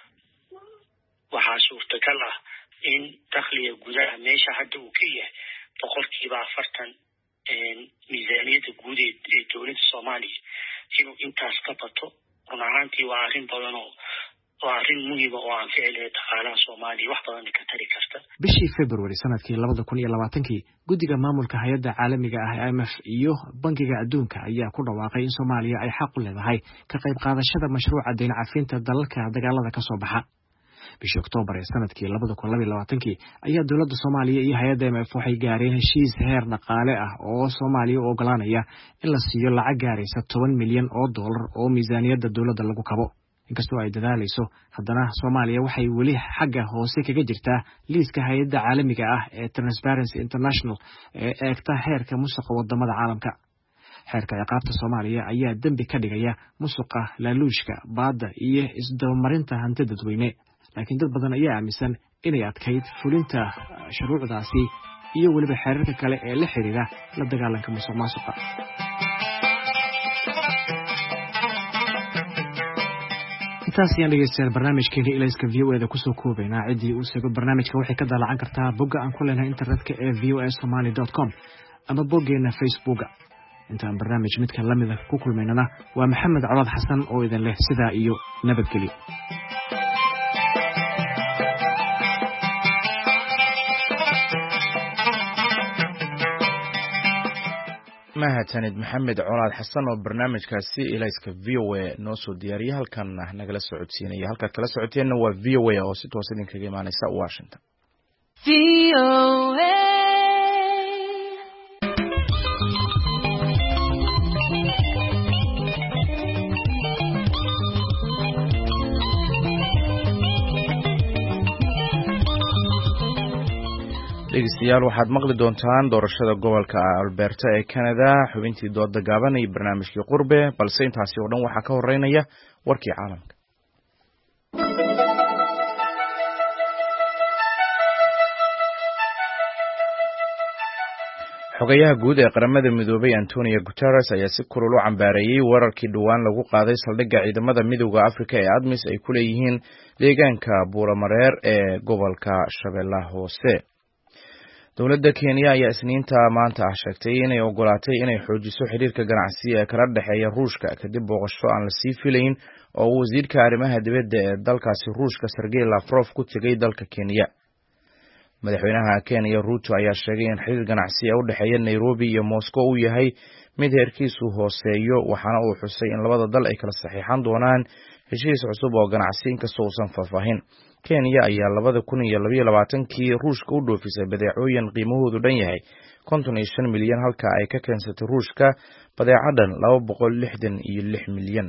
waxaa suurtagal ah in dakhliga gudaha meesha hadda uu ka yahay boqolkiiba afartan miisaaniyada guud ee dowladda soomaaliya inuu intaas ka bato run ahaantii waa arrin badan oo waa arrin muhiima oo aan ficilaya dhaqaalaha soomaaliya wax badan ka tari karta bishii february sanadkii labada kun iyo labaatankii guddiga maamulka hay-adda caalamiga ah i m f iyo bankiga adduunka ayaa ku dhawaaqay in soomaaliya ay xaq u leedahay ka qayb qaadashada mashruuca deyn cafinta dalalka dagaalada ka soo baxa bishii oktoobar ee sanadkii labada kun labaiyo labaatankii ayaa dowladda soomaaliya iyo hay-adda m f waxay gaareen heshiis heer dhaqaale ah oo soomaaliya u ogolaanaya in la siiyo lacag gaaraysa toban milyan oo dollar oo miisaaniyadda dowladda lagu kabo inkastoo ay dadaalayso haddana soomaaliya waxay weli xagga hoose kaga jirtaa liiska hay-adda caalamiga ah ee transparency international ee eegta heerka musuqa wadamada caalamka xeerka ciqaabta soomaaliya ayaa dembi ka dhigaya musuqa laaluushka baadda iyo isdabamarinta hanti dadweyne laakiin dad badan ayaa aaminsan inay adkayd fulinta shuruucdaasi iyo weliba xeerarka kale ee la xiriira la dagaalanka musuq maasuqa intaas ayaan dhegeystayaal barnaamijkeena ilayska v o e da kusoo koobaynaa ciddii uu seego barnaamijka waxay ka daalacan kartaa bogga aan ku leenahay internetka ee v o a somaly dot com ama boggeena facebooka intaan barnaamij midka lamida ku kulmaynana waa maxamed colaad xasan oo idin leh sidaa iyo nabadgelyo mahadsanid maxamed colaad xasan oo barnaamijkaasi ilayska v o a noo soo diyaariyay halkan nagala socodsiinaya halkaad kala socoteenna waa v o a oo si toos idinkaga imaaneysa washington. v o a dhegeystayaal waxaad maqli doontaan doorashada gobolka Alberta ee Canada xubintii dooda gaaban iyo barnaamijkii qurbe balse intaasi oo dhan waxaa ka horeynaya warkii caalamka. xogayaha guud ee qaramada midoobay Antonio Guterres ayaa si kulul u cambaareeyay wararkii dhawaan lagu qaaday saldhigga ciidamada midowga Afrika ee ADMIS ay ku leeyihiin deegaanka Buuramareer ee gobolka Shabeellaha Hoose. dowladda Kenya ayaa isniinta maanta ah sheegtay inay ogolaatay inay xoojiso xiriirka ganacsi ee kala dhaxeeya Ruushka kadib booqasho aan la sii filayn oo wasiirka arrimaha dibadda ee dalkaasi Ruushka Sergey Lavrov ku tagay dalka Kenya. madaxweynaha Kenya Ruto ayaa sheegay in xiriir ganacsi u dhaxeeya Nairobi iyo Moscow uu yahay mid heerkiisu hooseeyo waxaana uu xusay in labada dal ay kala saxiixan doonaan heshiis cusub oo ganacsi inkastoo uusan faahfaahin. Kenya ayaa labada kun iyo laba iyo labaatan-kii Ruushka u dhoofisay badeecooyin qiimahoodu dhan yahay konton iyo shan milyan halka ay ka keensatay Ruushka badeecadan laba boqol lixdan iyo lix milyan.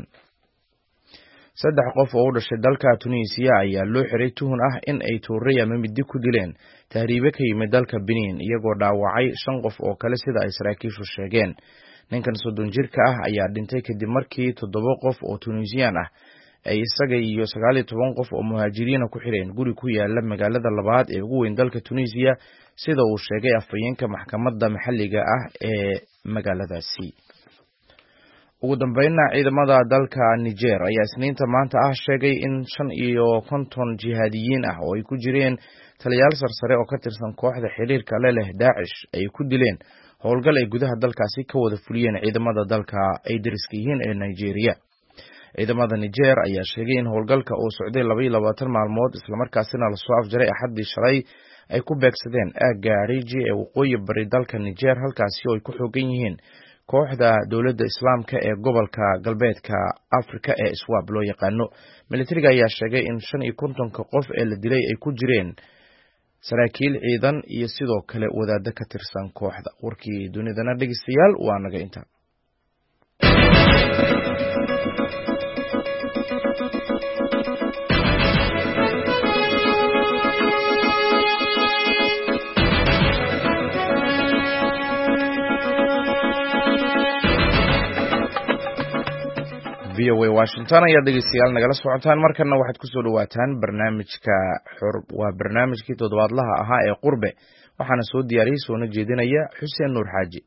saddex qof oo u dhashay dalka Tunisia ayaa loo xiray tuhun ah in ay Tuuray ama midi ku dileen tahriibe ka yimid dalka Benin iyagoo dhaawacay shan qof oo kale sida ay saraakiishu sheegeen. ninkan soddon jirka ah ayaa dhintay kadib markii toddoba qof oo Tunisian ah ay isaga iyo sagaal iyo toban qof oo muhaajiriin ku xireen guri ku yaala magaalada labaad ee ugu weyn dalka Tunisia sida uu sheegay afhayeenka maxkamadda maxalliga ah ee magaaladaasi. ugu dambeynna ciidamada dalka Niger ayaa isniinta maanta ah sheegay in shan iyo konton jihaadiyiin ah oo ay ku jireen taliyaal sarsare oo ka tirsan kooxda xiriirka la leh Daesh ay ku dileen howlgal ay gudaha dalkaasi ka wada fuliyeen ciidamada dalka ay dariska yihiin ee Nigeria. ciidamada Niger ayaa sheegay in howlgalka uu socday laba iyo labaatan maalmood isla markaasina la soo afjaray Axaddii shalay ay ku beegsadeen aagga Riji ee waqooyi bari dalka Niger halkaasi oo ay ku xooggan yihiin kooxda dowladda Islaamka ee gobolka galbeedka Afrika ee Iswaab loo yaqaano. militariga ayaa sheegay in shan iyo kontonka qof ee la dilay ay ku jireen saraakiil ciidan iyo sidoo kale wadaadda ka tirsan kooxda. warkii dunidana dhegeystayaal waa naga inta. v o a Washington ayaa dhegeystayaal nagala socotaan markana waxaad ku soo dhawaataan barnaamijka xor waa barnaamijkii toddobaadlaha ahaa ee qurbe waxaana soo diyaariyay soona jeedinaya Xuseen Nuur Xaaji.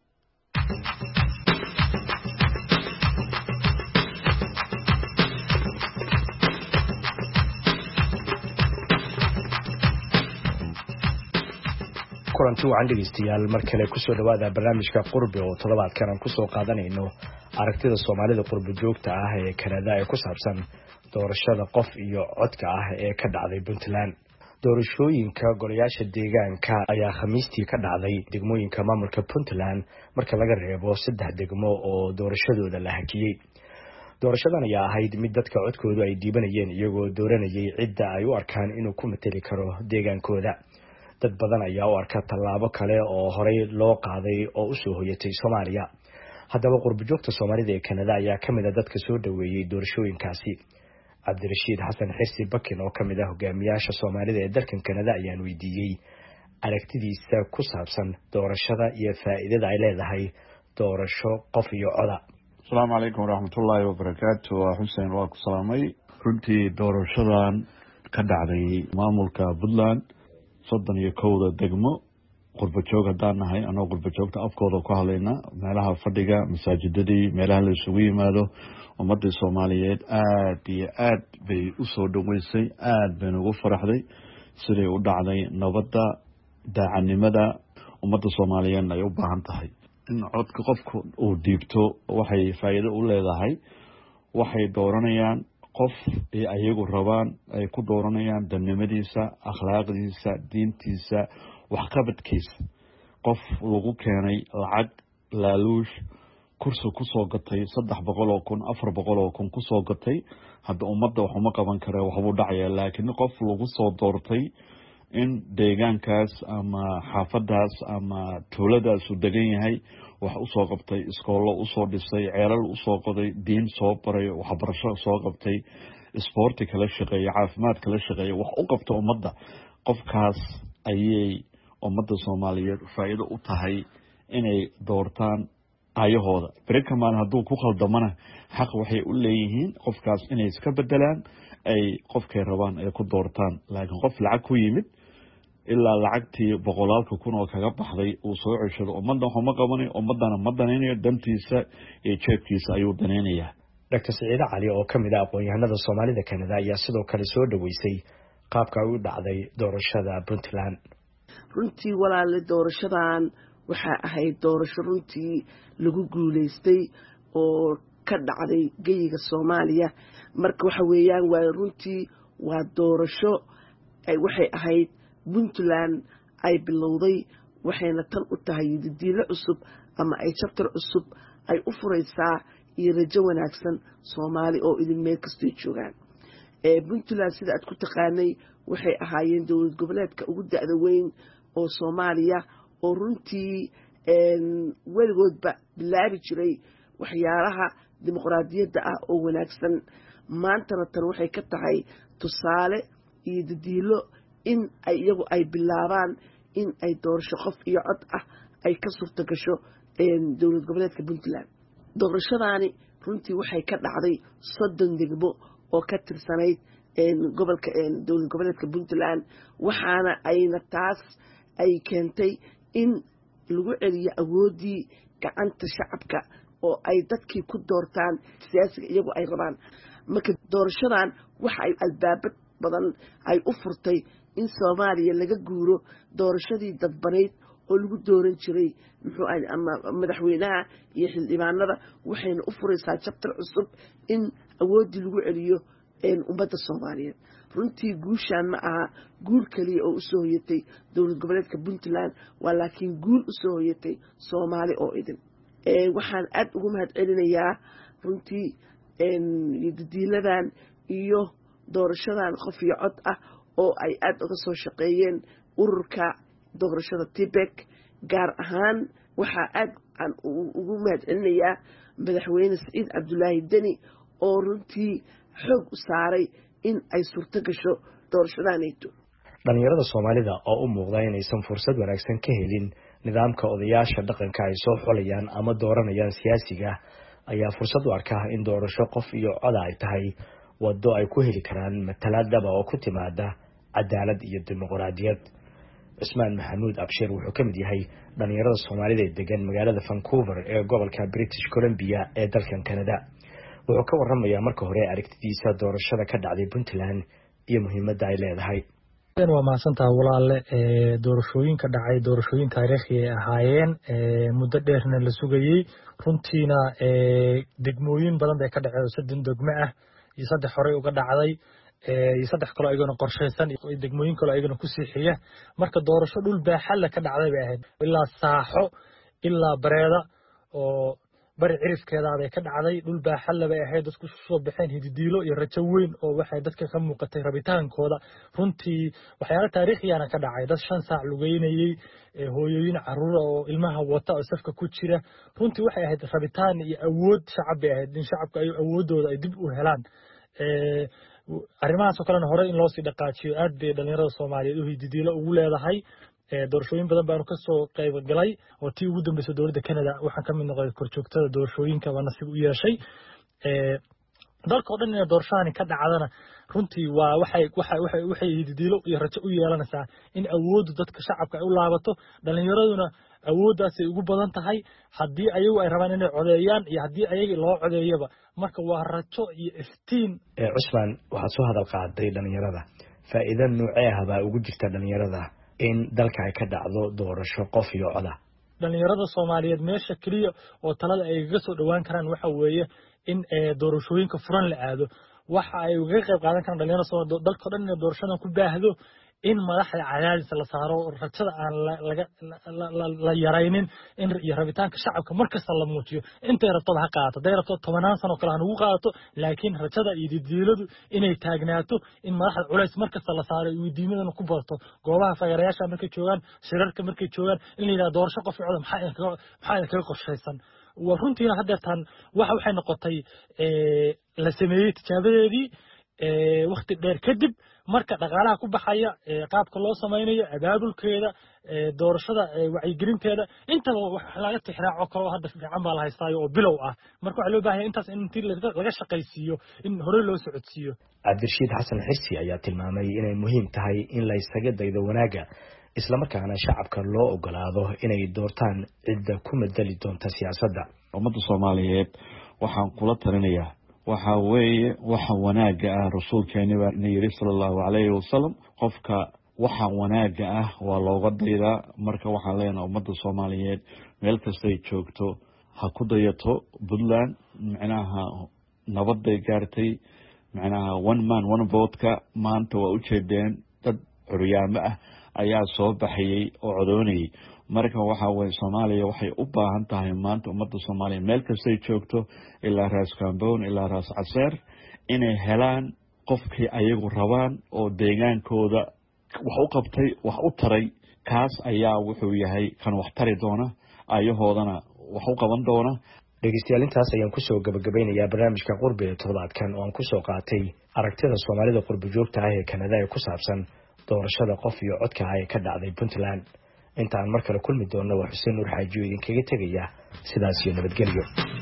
kulanti wacan dhegeystayaal mar kale ku soo dhawaada barnaamijka qurbe oo toddobaadkan aan ku soo qaadanayno aragtida Soomaalida qurbo joogta ah ee Canada ee ku saabsan doorashada qof iyo codka ah ee ka dhacday Puntland. doorashooyinka golayaasha deegaanka ayaa Khamiistii ka dhacday degmooyinka maamulka Puntland marka laga reebo saddex degmo oo doorashadooda la hakiyay. doorashadan ayaa ahayd mid dadka codkoodu ay diibanayeen iyagoo dooranayay cidda ay u arkaan inuu ku matali karo deegaankooda. dad badan ayaa u arka tallaabo kale oo horey loo qaaday oo u soo hoyatay Soomaaliya. haddaba qurbo joogta Soomaalida ee Canada ayaa kamid ah dadka soo dhaweeyay doorashooyinkaasi. Cabdirashiid Xasan Xirsi Bakin oo kamid ah hogaamiyaasha Soomaalida ee dalkan Canada ayaan weydiiyay aragtidiisa ku saabsan doorashada iyo faa'iidada ay leedahay doorasho qof iyo coda. Assalaamu calaykum waraxmatullaahi wabarakaatu. Xuseen waa ku salaamay. runtii doorashadan ka dhacday maamulka Puntland soddon iyo kowda degmo qurbo joog haddaan nahay anoo qurbo joogta afkooda ku hadlayna meelaha fadhiga masaajidadii meelaha la isugu yimaado ummadda Soomaaliyeed aad iyo aad bay u soo dhaweysay aad bay ugu faraxday siday u dhacday nabadda daacadnimada ummadda Soomaaliyeed ay u baahan tahay in codka qofku uu dhiibto waxay faa'iido u leedahay waxay dooranayaan qof ay ayagu rabaan ay ku dooranayaan dadnimadiisa akhlaaqdiisa diintiisa waxqabadkiisa qof lagu keenay lacag laaluush kursi ku soo gatay saddex boqol oo kun afar boqol oo kun ku soo gatay hadda ummadda wax uma qaban karo waxbuu dhacayaa laakiin qof lagu soo doortay in deegaankaas ama xaafadaas ama tuuladaas uu degan yahay wax u soo qabtay iskoolo u soo dhisay ceelal u soo qoday diin soo baray waxbarasho soo qabtay isboorti kala shaqeeyay caafimaad kala shaqeeyay wax u qabto ummadda qofkaas ayay ummadda soomaaliyeed faa'iido u tahay inay doortaan ayahooda berikamaan hadduu ku khaldamana xaq waxay u leeyihiin qofkaas inay iska bedelaan ay qofkay rabaan ay ku doortaan laakiin qof lacag ku yimid ilaa lacagtii boqolaalka kun oo kaga baxday uu soo ceshado ummadda waxuma qabanayo ummaddana ma danaynayo dantiisa iyo jeebkiisa ayuu danaynayaa doctor Siciid Cali oo ka mid ah aqoon-yahanada Soomaalida Canada ayaa sidoo kale soo dhaweysay qaabka uu dhacday doorashada Puntland. runtii walaale doorashadan waxa ahayd doorasho runtii lagu guuleystay oo ka dhacday geyiga Soomaaliya marka waxa weeyaan waa runtii waa doorasho ay waxay ahayd Puntland ay bilowday waxayna tan u tahay didiilo cusub ama ay chapter cusub ay u furaysaa iyo rajo wanaagsan Soomaali oo idin meel kasta joogaan ee Puntland sida aad ku taqaanay waxay ahaayeen dowlad goboleedka ugu da'da weyn oo Soomaaliya oo runtii een weligoodba bilaabi jiray waxyaalaha dimuqraadiyadda ah oo wanaagsan maantana tan waxay ka tahay tusaale iyo didiilo in ay iyagu ay bilaabaan in ay doorasho qof iyo cod ah ay ka suurta gasho een dowlad goboleedka Puntland doorashadaani runtii waxay ka dhacday soddon degmo oo ka tirsanayd een gobolka een dowlad goboleedka Puntland waxaana ayna taas ay keentay in lagu celiyo awoodii gacanta shacabka oo ay dadkii ku doortaan siyaasiga iyagu ay rabaan marka doorashadan waxa ay albaabad badan ay u furtay in Soomaaliya laga guuro doorashadii dadbaneyd oo lagu dooran jiray muxuu ahay ama madaxweynaha iyo xildhibaanada waxayna u furaysaa chapter cusub in awoodii lagu celiyo een ummadda Soomaaliyeed runtii guushan ma aha guul kaliya oo u soo hoyatay dowlad goboleedka Puntland waa laakiin guul u soo hoyatay Soomaali oo idin ee waxaan aad ugu mahad celinayaa runtii een didiiladan iyo doorashadan qof iyo cod ah oo ay aad uga soo shaqeeyeen ururka doorashada Tibek gaar ahaan waxa aad aan ugu mahad celinayaa madaxweyne Siciid Cabdullaahi Deni oo runtii xoog u saaray in ay suurto gasho doorashadanayto dhalinyarada Soomaalida oo u muuqda inaysan fursad wanaagsan ka helin nidaamka odayaasha dhaqanka ay soo xolayaan ama dooranayaan siyaasiga ayaa fursad u arkaa in doorasho qof iyo cod ay tahay wado ay ku heli karaan matalaadaba oo ku timaada cadaalad iyo dimuqraadiyad. Ismaan Maxamuud Abshir wuxuu ka mid yahay dhalinyarada Soomaalida ee degan magaalada Vancouver ee gobolka British Columbia ee dalkan Canada. wuxuu ka warramayaa marka hore aragtidiisa doorashada ka dhacday Puntland iyo muhiimadda ay leedahay. waa mahadsantahay walaale ee doorashooyinka dhacay doorashooyin taariikhi ah ahaayeen ee muddo dheerna la sugayay runtiina ee degmooyin badan bay ka dhaceen saddex degmo ah iyo saddex hore uga dhacday ee iyo saddex kale ayagoo qorsheysan iyo degmooyin kale ayagoo ku siixiya marka doorasho dhul baaxad la ka dhacday bay ahayd ilaa saaxo ilaa bareeda oo bari cirifkeeda ay ka dhacday dhul baaxad la bay ahayd dadku soo baxeen hididiilo iyo rajo weyn oo waxay dadka ka muuqatay rabitaankooda runtii waxyaalo taariikhiyaana ka dhacay dad shan saac lugeynayay hooyooyin caruur oo ilmaha wata oo safka ku jira runtii waxay ahayd rabitaan iyo awood shacab ay ahayd in shacabka ay awoodooda ay dib u helaan ee arrimahaas oo kale hore in loo sii dhaqaajiyo aad bay dhalinyarada Soomaaliyeed u hididiilo ugu leedahay ee doorashooyin badan baan ka soo qayb galay oo tii ugu dambeysay dowladda Canada waxaan ka mid noqday korjoogtada doorashooyinka waa nasiib u yeeshay ee dalka oo dhan in doorashada ka dhacdana runtii waa waxay waxay waxay waxay hididiilo iyo rajo u yeelanaysaa in awooddu dadka shacabka ay u laabato dhalinyaraduna awooddaas ay ugu badan tahay haddii ayagu ay rabaan inay codeeyaan iyo haddii ayaga loo codeeyaba marka waa rajo iyo iftiin ee Cusman waxa soo hadal qaaday dhalinyarada faa'iido noocee ah baa ugu jirta dhalinyarada in dalka ay ka dhacdo doorasho qof iyo cod ah dhalinyarada Soomaaliyeed meesha kaliya oo talada ay uga soo dhawaan karaan waxa weeye in doorashooyinka furan la aado waxa ay uga qayb qaadan karaan dhalinyarada Soomaaliyeed dalka dhan in doorashadan ku baahdo in madaxda cadaadis la saaro rajada aan laga la yaraynin in rabitaanka shacabka markasta la muujiyo intay rabto ha qaato day rabto tobanaan sano kale ha ugu qaato laakiin rajada iyo diidiladu inay taagnaato in madaxda culays markasta la saaro iyo diimadan ku barto goobaha fayrayaasha markay joogan shirarka markay joogan in la yiraahdo doorasho qof cod maxay maxay ka qorshaysan waa runtii hadda tan waxa waxay noqotay ee la sameeyay tijaabadeedii waqti dheer kadib marka dhaqaalaha ku baxaya qaabka loo samaynayo abaabulkeeda doorashada wacyigelinteeda intaba wax laga tixraaco karo hadda fiican baa la haystaayo oo bilow ah marka waxa loo baahan yahay intaas in intii laga shaqaysiiyo in hore loo socodsiiyo cabdirashiid xasan xirsi ayaa tilmaamay inay muhiim tahay in la isaga daydo wanaaga isla markaana shacabka loo ogolaado inay doortaan cidda ku madali doonta siyaasadda ummadda Soomaaliyeed waxaan kula talinayaa waxa weeye waxa wanaaga ah rasuulkeena yiri sallallahu alayhi wasallam qofka waxa wanaaga ah waa looga daydaa marka waxaan leenahay ummadda Soomaaliyeed meel kasta ay joogto ha ku dayato Puntland macnaha nabad ay gaartay macnaha one man one vote ka maanta waa u jeedeen dad curyaamo ah ayaa soo baxayay oo codoonayay marka waxa weeye Soomaaliya waxay u baahan tahay maanta ummadda Soomaaliya meel kasta ay joogto ilaa Raas Kamboon ilaa Raas Caseer inay helaan qofkii ayagu rabaan oo deegaankooda wax u qabtay wax u taray kaas ayaa wuxuu yahay kan wax tari doona ayahoodana wax u qaban doona dhegeystayaal intaas ayaan ku soo gabagabeynayaa barnaamijka qurbi ee toddobaadkan oo aan ku soo qaatay aragtida Soomaalida qurbi joogta ah ee Kanada ee ku saabsan doorashada qof iyo codka ah ee ka dhacday Puntland intaan mar kale kulmi doona waa Xuseen Nuur Xaaji idin kaga tagaya sidaas iyo nabadgelyo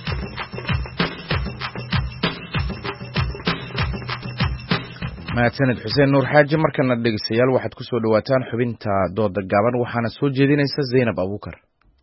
mahadsanid Xuseen Nuur Xaaji markana dhegeystayaal waxaad ku soo dhawaataan xubinta dooda gaaban waxaana soo jeedinaysa Zainab Abuukar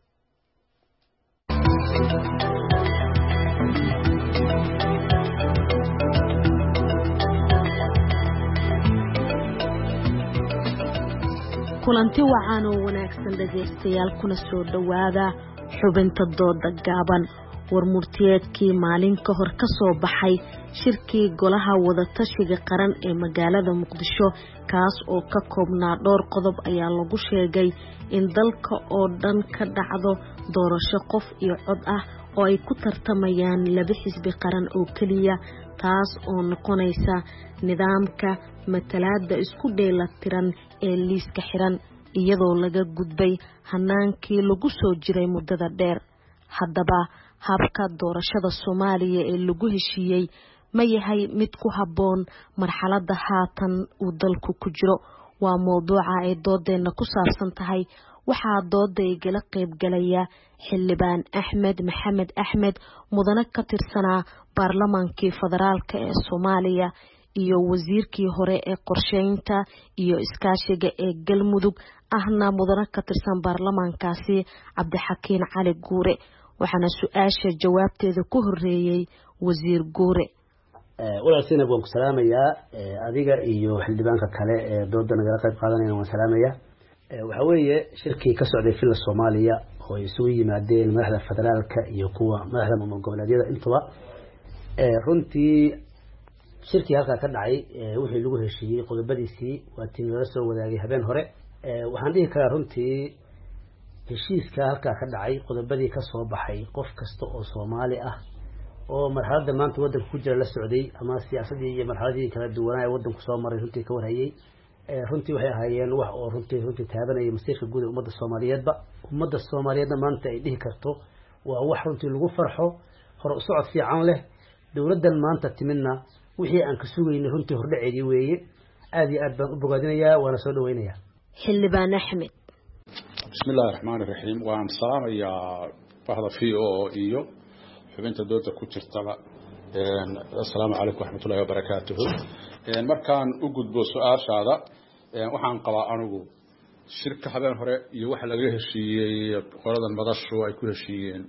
kulanti wacan oo wanaagsan dhageystayaal kuna soo dhawaada xubinta dooda gaaban warmurtiyeedkii maalin ka hor ka soo baxay shirkii golaha wadatashiga qaran ee magaalada Muqdisho kaas oo ka koobnaa dhowr qodob ayaa lagu sheegay in dalka oo dhan ka dhacdo doorasho qof iyo cod ah oo ay ku tartamayaan laba xisbi qaran oo kaliya taas oo noqonaysa nidaamka matalaada isku dheelatiran ee liiska xiran iyadoo laga gudbay hanaankii lagu soo jiray muddada dheer haddaba habka doorashada Soomaaliya ee lagu heshiiyey ma yahay mid ku habboon marxaladda haatan uu dalku ku jiro waa mowduuca ay doodeena ku saabsan tahay waxaa dooda igala qayb galaya xildhibaan Axmed Maxamed Axmed mudane ka tirsanaa baarlamaankii federaalka ee Soomaaliya iyo wasiirkii hore ee qorsheynta iyo iskaashiga ee Galmudug ahna mudane ka tirsan baarlamaankaasi Cabdixakiin Cali Guure waxaana su'aasha jawaabteeda ku horeeyay wasiir Guure walaasina waan ku salaamayaa adiga iyo xildhibaanka kale ee dooda nagala qayb qaadanayna waan salaamayaa waxa weeye shirkii ka socday filla Soomaaliya oo ay isugu yimaadeen madaxda federaalka iyo kuwa madaxda maamul goboleedyada intuba runtii shirkii halka ka dhacay wixii lagu heshiiyay qodobadiisii waa tiin laga soo wadaagay habeen hore waxaan dhihi karaa runtii heshiiska halka ka dhacay qodobadii ka soo baxay qof kasta oo Soomaali ah oo marxaladda maanta wadanka ku jira la socday ama siyaasadii iyo marxaladii kala duwan ee wadanku soo maray runtii ka warhayay runtii waxay ahaayeen wax oo runtii runtii taabanaya masiirka guud ee ummadda Soomaaliyeedba ummadda Soomaaliyeedna maanta ay dhihi karto waa wax runtii lagu farxo hor u socod fiican leh dawladdan maanta timidna wixii aan ka sugaynay runtii hordhaceedii weeye aad iyo aad baan u bogaadinayaa waana soo dhaweynayaa xildhibaan Axmed bismillahir rahmaanir rahiim waan salaamayaa bahda v o iyo xubinta dooda ku jirtaba assalaamu calaykum waraxmatullaahi wabarakaatuhu markaan u gudbo su'aashaada waxaan qabaa anigu shirka habeen hore iyo waxa laga heshiiyey qoladan madashu ay ku heshiiyeen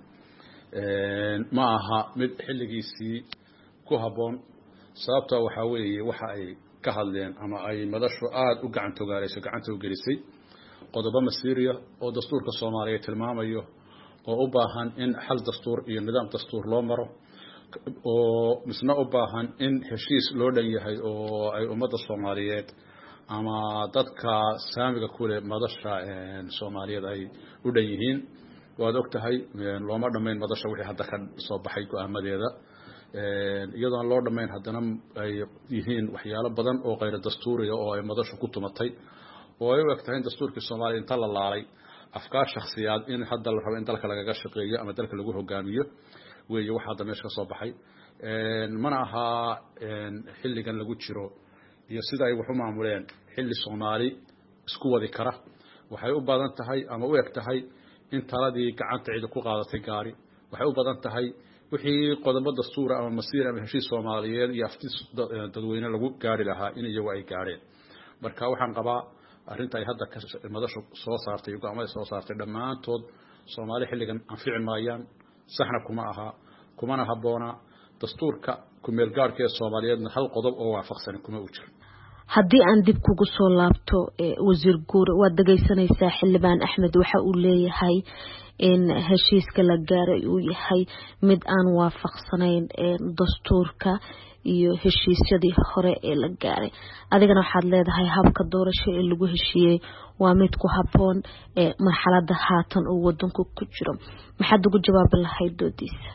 ma aha mid xilligiisii ku habboon sababta waxa weeye waxa ay ka hadleen ama ay madashu aad u gacan togaaleysay gacanta u gelisay qodobo masiiriya oo dastuurka Soomaaliya tilmaamayo oo u baahan in xal dastuur iyo nidaam dastuur loo maro oo misna u baahan in heshiis loo dhan yahay oo ay ummadda Soomaaliyeed ama dadka saamiga kule madasha Soomaaliyeed ay u dhan yihiin waad ogtahay looma dhameyn madasha wixii hadda ka soo baxay go'aamadeeda iyadoo loo dhameyn haddana ay yihiin waxyaalo badan oo qayr dastuuriga oo ay madashu ku tumatay oo ay u egtahay dastuurkii Soomaaliya inta la laalay afkaar shakhsiyaad in hadda la rabo in dalka laga shaqeeyo ama dalka lagu hogaamiyo weeye waxa hadda meesha ka soo baxay mana aha xilligan lagu jiro iyo sida ay wax u maamuleen xilli Soomaali isku wadi kara waxay u badan tahay ama u eg tahay in taladii gacanta cid ku qaadatay gaari waxay u badan tahay wixii qodobo dastuur ama masiir ama heshiis Soomaaliyeed iyo aftis dadweyne lagu gaari lahaa in iyagu ay gaareen marka waxaan qabaa arrinta ay hadda madasho soo saartay go'aamada soo saartay dhamaantood Soomaali xilligan anfici maayaan saxna kuma aha kuma haboona dastuurka ku meel gaarka Soomaaliyeedna hal qodob oo waafaqsan kuma u jiro haddii aan dib kugu soo laabto wasiir guur waad dhageysanaysaa xildhibaan Axmed waxa uu leeyahay in heshiiska la gaaray uu yahay mid aan waafaqsanayn dastuurka iyo heshiisyadii hore ee la gaaray adigana waxaad leedahay habka doorasho ee lagu heshiiyey waa mid ku haboon ee marxaladda haatan uu wadanku ku jiro maxaad ugu jawaabi lahayd doodiisa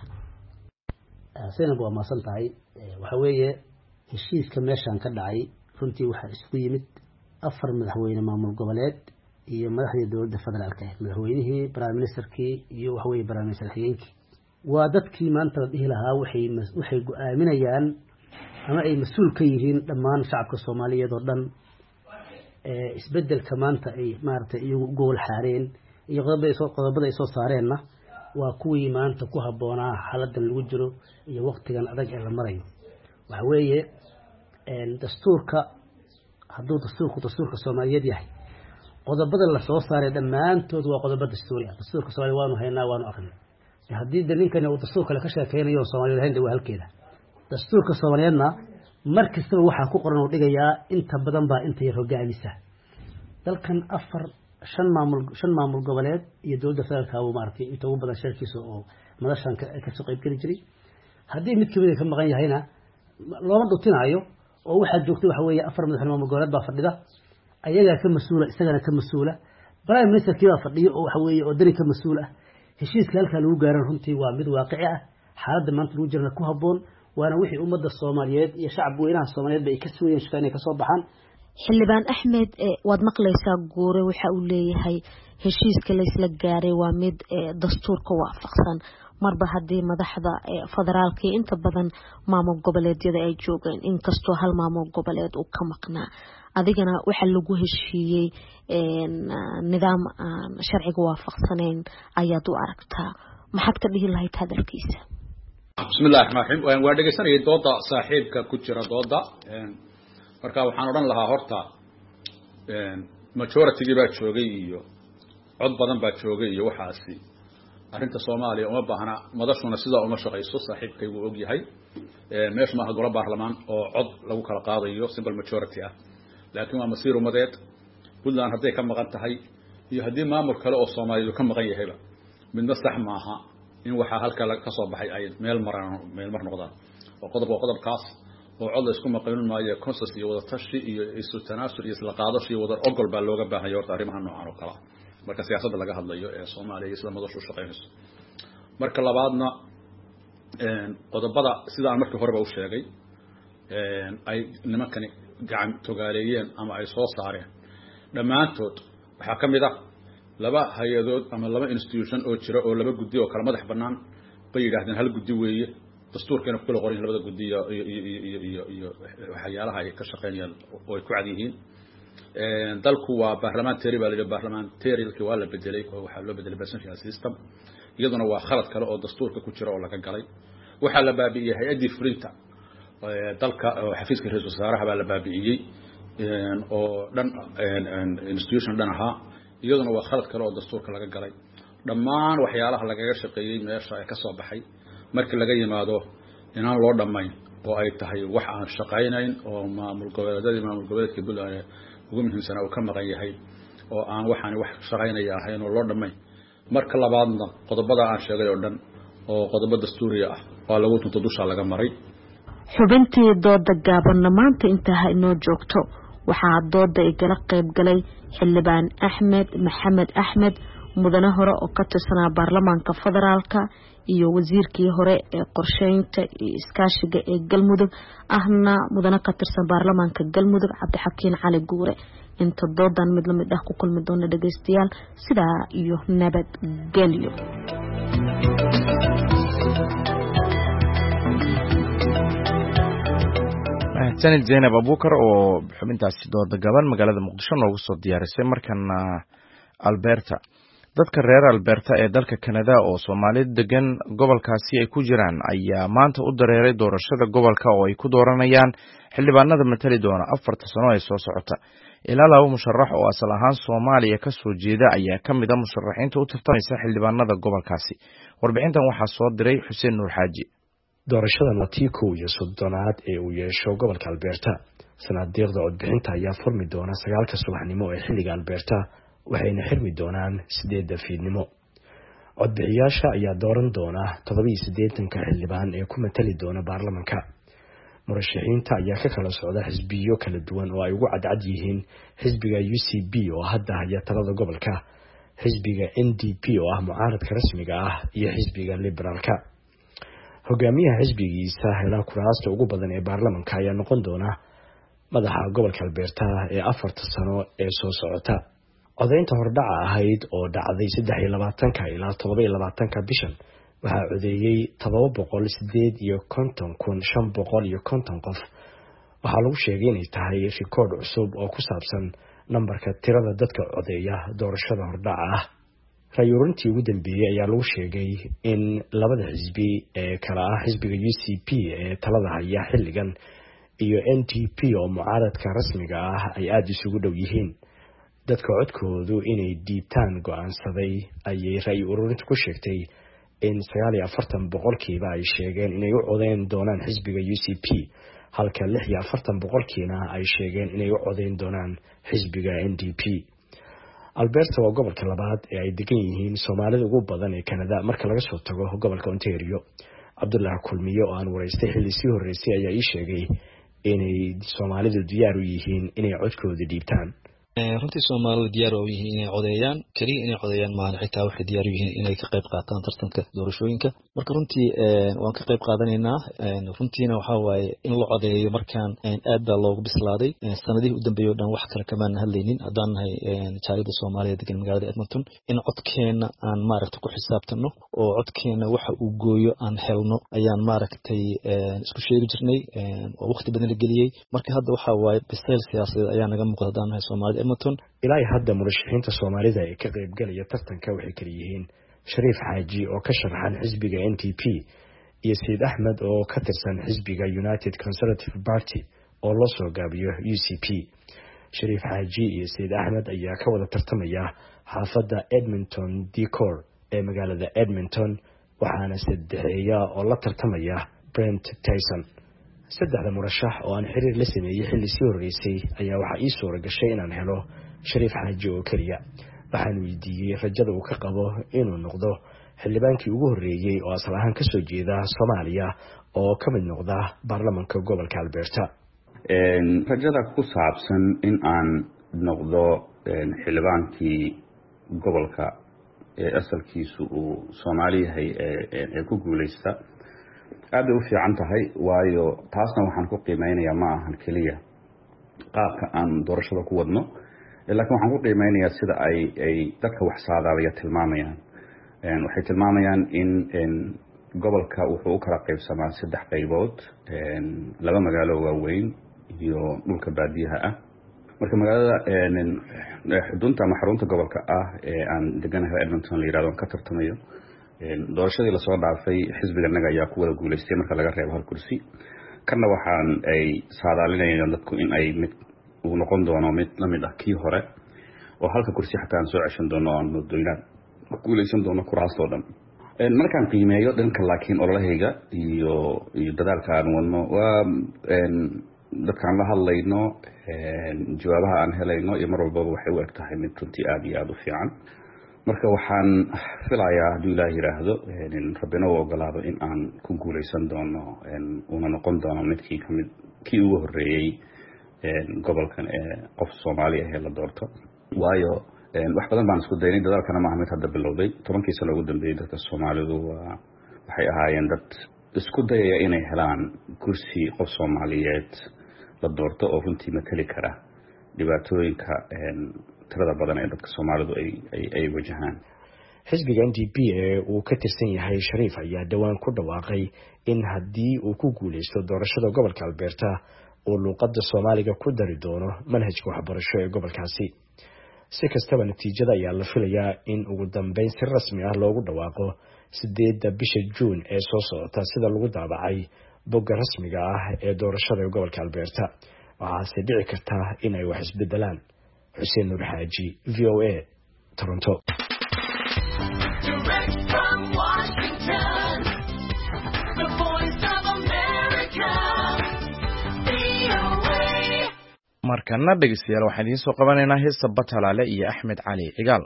Zainab waa maasan tahay waxa weeye heshiiska meeshan ka dhacay runtii waxa isku yimid afar madaxweyne maamul goboleed iyo madaxda dowladda federaalka madaxweynihii prime ministerkii iyo waxa weeye prime minister xigeenkii waa dadkii maanta la dhihi lahaa waxay waxay go'aaminayaan ama ay mas'uul ka yihiin dhammaan shacabka Soomaaliyeed oo dhan ee isbedelka maanta ay maartay iyagu gool xaareen iyo qodobada soo qodobada ay soo saareenna waa kuwii maanta ku haboonaa xaaladdan lagu jiro iyo waqtigan adag ee la marayo waxa weeye een dastuurka hadduu dastuurku dastuurka Soomaaliyeed yahay qodobada la soo saaray dhamaantood waa qodobada dastuuri ah dastuurka Soomaaliya waanu haynaa waanu aqrin haddii dalinkani uu dastuurka la ka sheekeynayo Soomaaliyeed haynta waa halkeeda dastuurka Soomaaliyeedna markasta waxa ku qoran oo dhigayaa inta badan baa inta yar hogaamisa dalkan afar shan maamul shan maamul goboleed iyo dowladda federaalka uu maartay inta ugu badan shirkiisa oo madashan ka soo qayb gali jiray haddii mid kamid ka maqan yahayna looma dhutinayo oo waxa joogtay waxa weeye afar madaxweyne maamul goboleed baa fadhida ayaga ka mas'uula isagana ka mas'uula prime minister kiiba fadhiyo oo waxa weeye oo dari ka mas'uula heshiiska halka lagu gaaray runtii waa mid waaqici ah xaaladda maanta lagu jirna ku haboon waana wixii ummadda Soomaaliyeed iyo shacab weynaha Soomaaliyeed bay ka sooyeen shaqeynay ka soo baxaan xildhibaan Axmed waad maqlaysaa guure waxa uu leeyahay heshiiska la isla gaaray waa mid dastuurka waafaqsan marba haddii madaxda federaalka inta badan maamul goboleedyada ay joogeen inkastoo hal maamul goboleed uu ka maqnaa adigana waxa lagu heshiiyey nidaam aan sharciga waafaqsanayn ayaad u aragtaa maxaad ka dhihi lahayd hadalkiisa bismillaahir rahmaanir rahiim waan dhageysanayay dooda saaxiibka ku jira dooda marka waxaan oran lahaa horta majority baa joogay iyo cod badan baa joogay iyo waxaasi arrinta Soomaaliya uma baahna madashuna sida uma shaqeyso saaxiibkaygu og yahay meesh ma golo baarlamaan oo cod lagu kala qaadayo simple majority ah laakiin waa masiir umadeed Puntland haday ka maqan tahay iyo hadii maamul kale oo Soomaaliya ka maqan yahayba midna sax maaha in waxa halka ka soo baxay ay meel maran meel mar noqdaan oo qodob oo qodobkaas oo cod isku maqayn maayo consensus iyo wada tashi iyo isu tanaasul iyo isla qaadasho iyo wada ogol baa looga baahan yahay arrimaha noocan oo kala marka siyaasadda laga hadlayo ee Soomaaliya isla madashu shaqeynayso marka labaadna een qodobada sida aan markii horeba u sheegay een ay nimankani gacan togaaleeyeen ama ay soo saareen dhamaantood waxa kamid ah laba hayadood ama laba institution oo jira oo laba guddi oo kala madax banaan bay yiraahdeen hal guddi weeye dastuurkeena ku kala qoran labada guddi iyo iyo iyo iyo waxyaalaha ay ka shaqeynayaan oo ay ku cad yihiin een dalku waa parliamentary baa la parliamentary waa la bedelay oo waxa loo bedelay presidential system iyaduna waa khalad kale oo dastuurka ku jira oo laga galay waxa la baabi'iyay hay'adii fulinta dalka xafiiska ra'iisul wasaaraha baa la baabi'iyay een oo dhan institution dhan aha iyaduna waa khalad kale oo dastuurka laga galay dhammaan waxyaalaha lagaga shaqeeyay meesha ay ka soo baxay markii laga yimaado inaan loo dhamayn oo ay tahay wax aan shaqeynayn oo maamul goboleedyada maamul goboleedka Puntland ugu muhiimsan oo ka maqan yahay oo aan waxaan wax shaqeynaya ahayn oo loo dhamayn marka labaadna qodobada aan sheegay oo dhan oo qodobo dastuuri ah waa lagu tunto dusha laga maray xubintii dooda gaaban maanta inta inoo joogto waxaa dooda ay kala qayb galay xildhibaan Axmed Maxamed Axmed mudane hore oo ka tirsanaa baarlamaanka federaalka iyo wasiirkii hore ee qorsheynta iyo iskaashiga ee Galmudug ahna mudane ka tirsan baarlamaanka Galmudug Cabdixakiin Cali Guure inta doodan mid lamid ah ku kulmi doona dhageystayaal sida iyo nabad gelyo mahadsanid Zainab Abuukar oo xubintaasi dooda gaban magaalada Muqdisho noogu soo diyaarisay. markana Alberta, dadka reer Alberta ee dalka Canada oo Soomaalida degan gobolkaasi ay ku jiraan ayaa maanta u dareeray doorashada gobolka oo ay ku dooranayaan xildhibaanada matali doona afarta sano ee soo socota. ilaa laba musharax oo asal ahaan Soomaaliya ka soo jeeda ayaa ka mid ah musharaxiinta u tartamaysa xildhibaanada gobolkaasi. warbixintan waxaa soo diray Xuseen Nuur Xaaji. doorashada latii kow iyo soddonaad ee uu yeesho gobolka Alberta sanadiiqda codbixinta ayaa furmi doona sagaalka subaxnimo ee xilliga Alberta waxayna xirmi doonaan sideedda fiidnimo. codbixiyaasha ayaa dooran doona toddoba iyo siddeetan ka xildhibaan ee ku matali doona baarlamaanka. murashaxiinta ayaa ka kala socda xisbiyo kala duwan oo ay ugu cadcad yihiin xisbiga U C P oo hadda haya talada gobolka, xisbiga N D P oo ah mucaaradka rasmiga ah iyo xisbiga liberaalka. hogaamiyaha xisbigiisa hela kuraasta ugu badan ee baarlamaanka ayaa noqon doona madaxa gobolka Alberta ee afarta sano ee soo socota. codaynta hordhaca ahayd oo dhacday saddex iyo labaatanka ilaa toddoba iyo labaatanka bishan waxaa codeeyey todoba boqol sideed iyo konton kun shan boqol iyo konton qof. waxaa lagu sheegay inay tahay rikoodh cusub oo ku saabsan nambarka tirada dadka codeeya doorashada hordhaca ah. rayuurintii ugu dambeeyey ayaa lagu sheegay in labada xisbi ee kala ah xisbiga U C P ee talada haya xilligan iyo N D P oo mucaaradka rasmiga ah ay aad isugu dhow yihiin. dadka codkoodu inay dhiibtaan go'aansaday ayay rayuurintu ku sheegtay in sagaal iyo afartan boqolkiiba ay sheegeen inay u codeyn doonaan xisbiga U C P halka lix iyo afartan boqolkiina ay sheegeen inay u codeyn doonaan xisbiga N D P. Alberta waa gobolka labaad ee ay degan yihiin Soomaalida ugu badan ee Canada marka laga soo tago gobolka Ontario. Cabdullaahi Kulmiye oo aan wareystay xilli sii horeysay ayaa ii sheegay inay Soomaalidu diyaar u yihiin inay codkooda dhiibtaan. runtii Soomaalidu diyaar u yihiin inay codeeyaan kaliya inay codeeyaan maahan xitaa waxay diyaar u yihiin inay ka qayb qaataan tartanka doorashooyinka. marka runtii waan ka qayb qaadanaynaa runtiina waxa waaye in la codeeyo markaan aad baa loogu bislaaday sanadihii u dambeeyay oo dhan wax kale kama hadlaynin haddaan nahay jaaliyada Soomaaliyeed degan magaalada Edmonton in codkeena aan maaragtay ku xisaabtano oo codkeena waxa uu gooyo aan helno ayaan maaragtay isku sheegi jirnay oo waqti badan la geliyay. marka hadda waxa waaye bisayl siyaasadeed ayaa naga muuqda haddaan nahay Soomaalida ilaa hadda murashaxiinta Soomaalida ee ka qayb galaya tartanka waxay kala yihiin Shariif Xaaji oo ka sharaxan xisbiga N D P iyo Said Ahmed oo ka tirsan xisbiga United Conservative Party oo loo soo gaabiyo U C P. Shariif Xaaji iyo Said Ahmed ayaa ka wada tartamaya xaafadda Edmonton Decor ee magaalada Edmonton waxaana saddexeeya oo la tartamaya Brent Tyson. saddexda murashax oo aan xiriir la sameeyay xilli sii horeysay ayaa waxa ii suura gashay inaan helo Shariif Xaaji oo kaliya. waxaan weydiiyey rajada uu ka qabo inuu noqdo xildhibaankii ugu horeeyay oo asal ahaan ka soo jeeda Soomaaliya oo ka mid noqda baarlamaanka gobolka Alberta. rajada ku saabsan in aan noqdo xildhibaankii gobolka ee asalkiisu uu Soomaali yahay ee ku guuleysta aad u fiican tahay waayo taasna waxaan ku qiimeynayaa ma ahan kaliya qaabka aan doorashada ku wadno laakiin waxaan ku qiimeynayaa sida ay ay dadka wax saadaaliya tilmaamayaan een waxay tilmaamayaan in in gobolka wuxuu u kala qaybsamaa saddex qaybood een laba magaalo waaweyn iyo dhulka baadiyaha ah. marka magaalada een xudunta ama xarunta gobolka ah ee aan deganahay Edmonton la yiraahdo ka tartamayo doorashadii la soo dhaafay xisbiganaga ayaa ku wada guuleystay marka laga reebo hal kursi. kana waxaan ay saadaalinayaan dadku in ay mid uu noqon doono mid la mid ah kii hore oo halka kursi xataa soo ceshan doono aan doonaan guuleysan doono kuraasta oo dhan. een markaan qiimeeyo dhanka laakiin ololahayga iyo iyo dadaalka aan wadno waa een dadkaan la hadlayno een jawaabaha aan helayno iyo mar walba waxay u egtahay mid runtii aad iyo aad u fiican. marka waxaan filayaa haddii Ilaahay yiraahdo in Rabbina uu ogolaado in aan ku guuleysan doono una noqon doono midkii kamid kii ugu horeeyay gobolkan ee qof Soomaali ah ee la doorto. waayo wax badan baan isku daynay dadaalkana ma aha mid hadda bilowday. tobankii sano ugu dambeeyay dadka Soomaalidu waxay ahaayeen dad isku dayaya inay helaan kursi qof Soomaaliyeed la doorto oo runtii matali kara dhibaatooyinka tirada badan ee dadka Soomaalidu ay ay ay wajahaan. xisbiga N D P ee uu ka tirsan yahay Shariif ayaa dhawaan ku dhawaaqay in haddii uu ku guuleysto doorashada gobolka Alberta uu luuqadda soomaaliga ku dari doono manhajka waxbarasho ee gobolkaasi. si kastaba natiijada ayaa la filayaa in ugu dambeyn si rasmi ah loogu dhawaaqo sideedda bisha juun ee soo socota sida lagu daabacay bogga rasmiga ah ee doorashada ee gobolka Alberta. waxaase dhici karta in ay wax isbedelaan. Xuseen Nuur Xaaji, V O A, Toronto. markana dhegeystayaal waxaan idiin soo qabanaynaa heesta Batalaale iyo Axmed Cali Cigaal.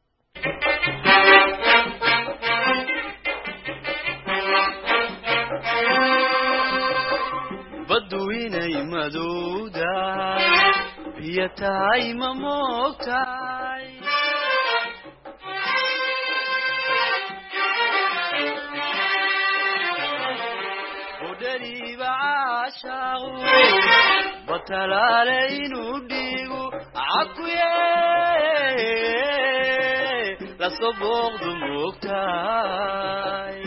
baduinay madowdahay biyo tahay ma moogtahay udhariiba caashaaqu batalaale inuu dhiigu cakuye lasoo booqdu moogtahay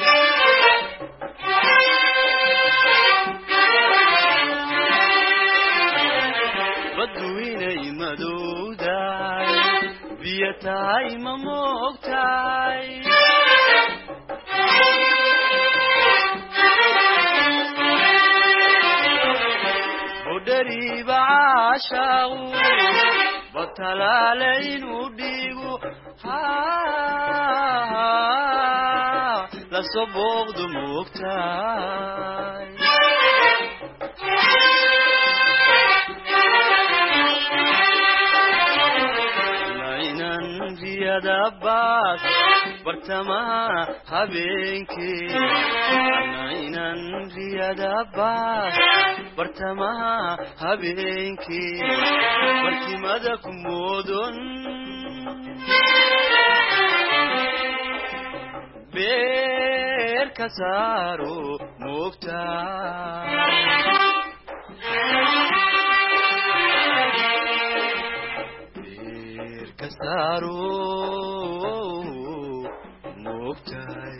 baduinay madowdahay biyo tahay ma moogtahay udhariiba caashaaqu batalaale inuu dhiigu lasoo booqdu moogtahay dabaas bartamaha habeenkii anaynan riyadabaas bartamaha habeenkii bartimada ku moodon beer ka saaro moogtahay kasaro moogtahay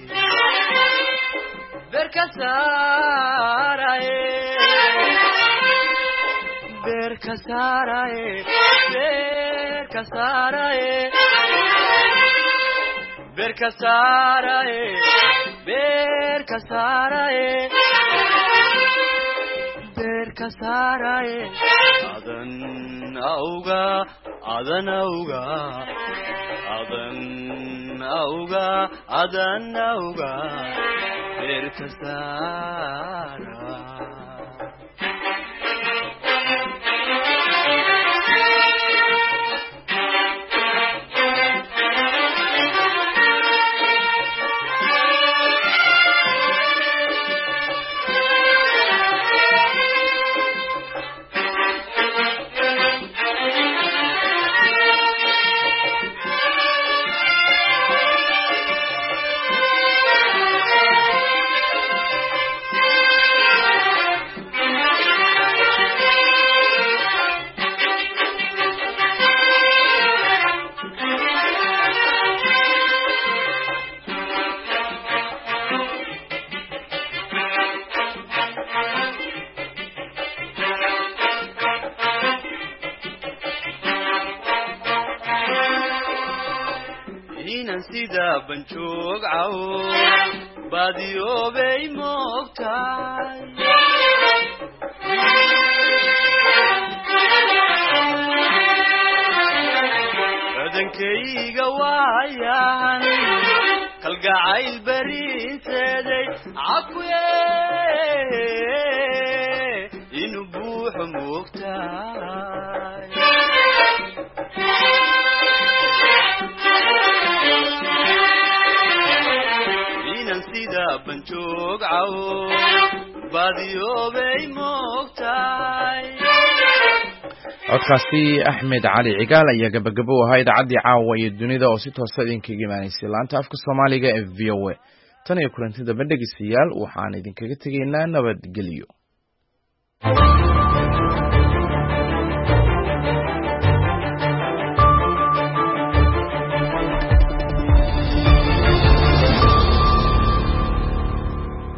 beer ka saaraye beer ka saaraye beer ka saaraye beer ka saaraye beer ka saaraye beer ka saaraye adan auga adan auga adan auga adan auga beer ka saara sida banjoog caw baadiyoobay moogtahay badankayga waayahan kalgacayl bariinseeday cakuye inuu buuxo moogtahay sida banjoog caw baadiyoobay moogtahay. codkaasi Axmed Cali Cigaal ayaa gabagabo u ahaa idaacaddii caawa iyo dunida oo si toosa idinkaga imaanaysay laanta afka Soomaaliga ee V O A. tan iyo kulanti dambe dhegeystayaal waxaan idinkaga tegaynaa nabadgelyo.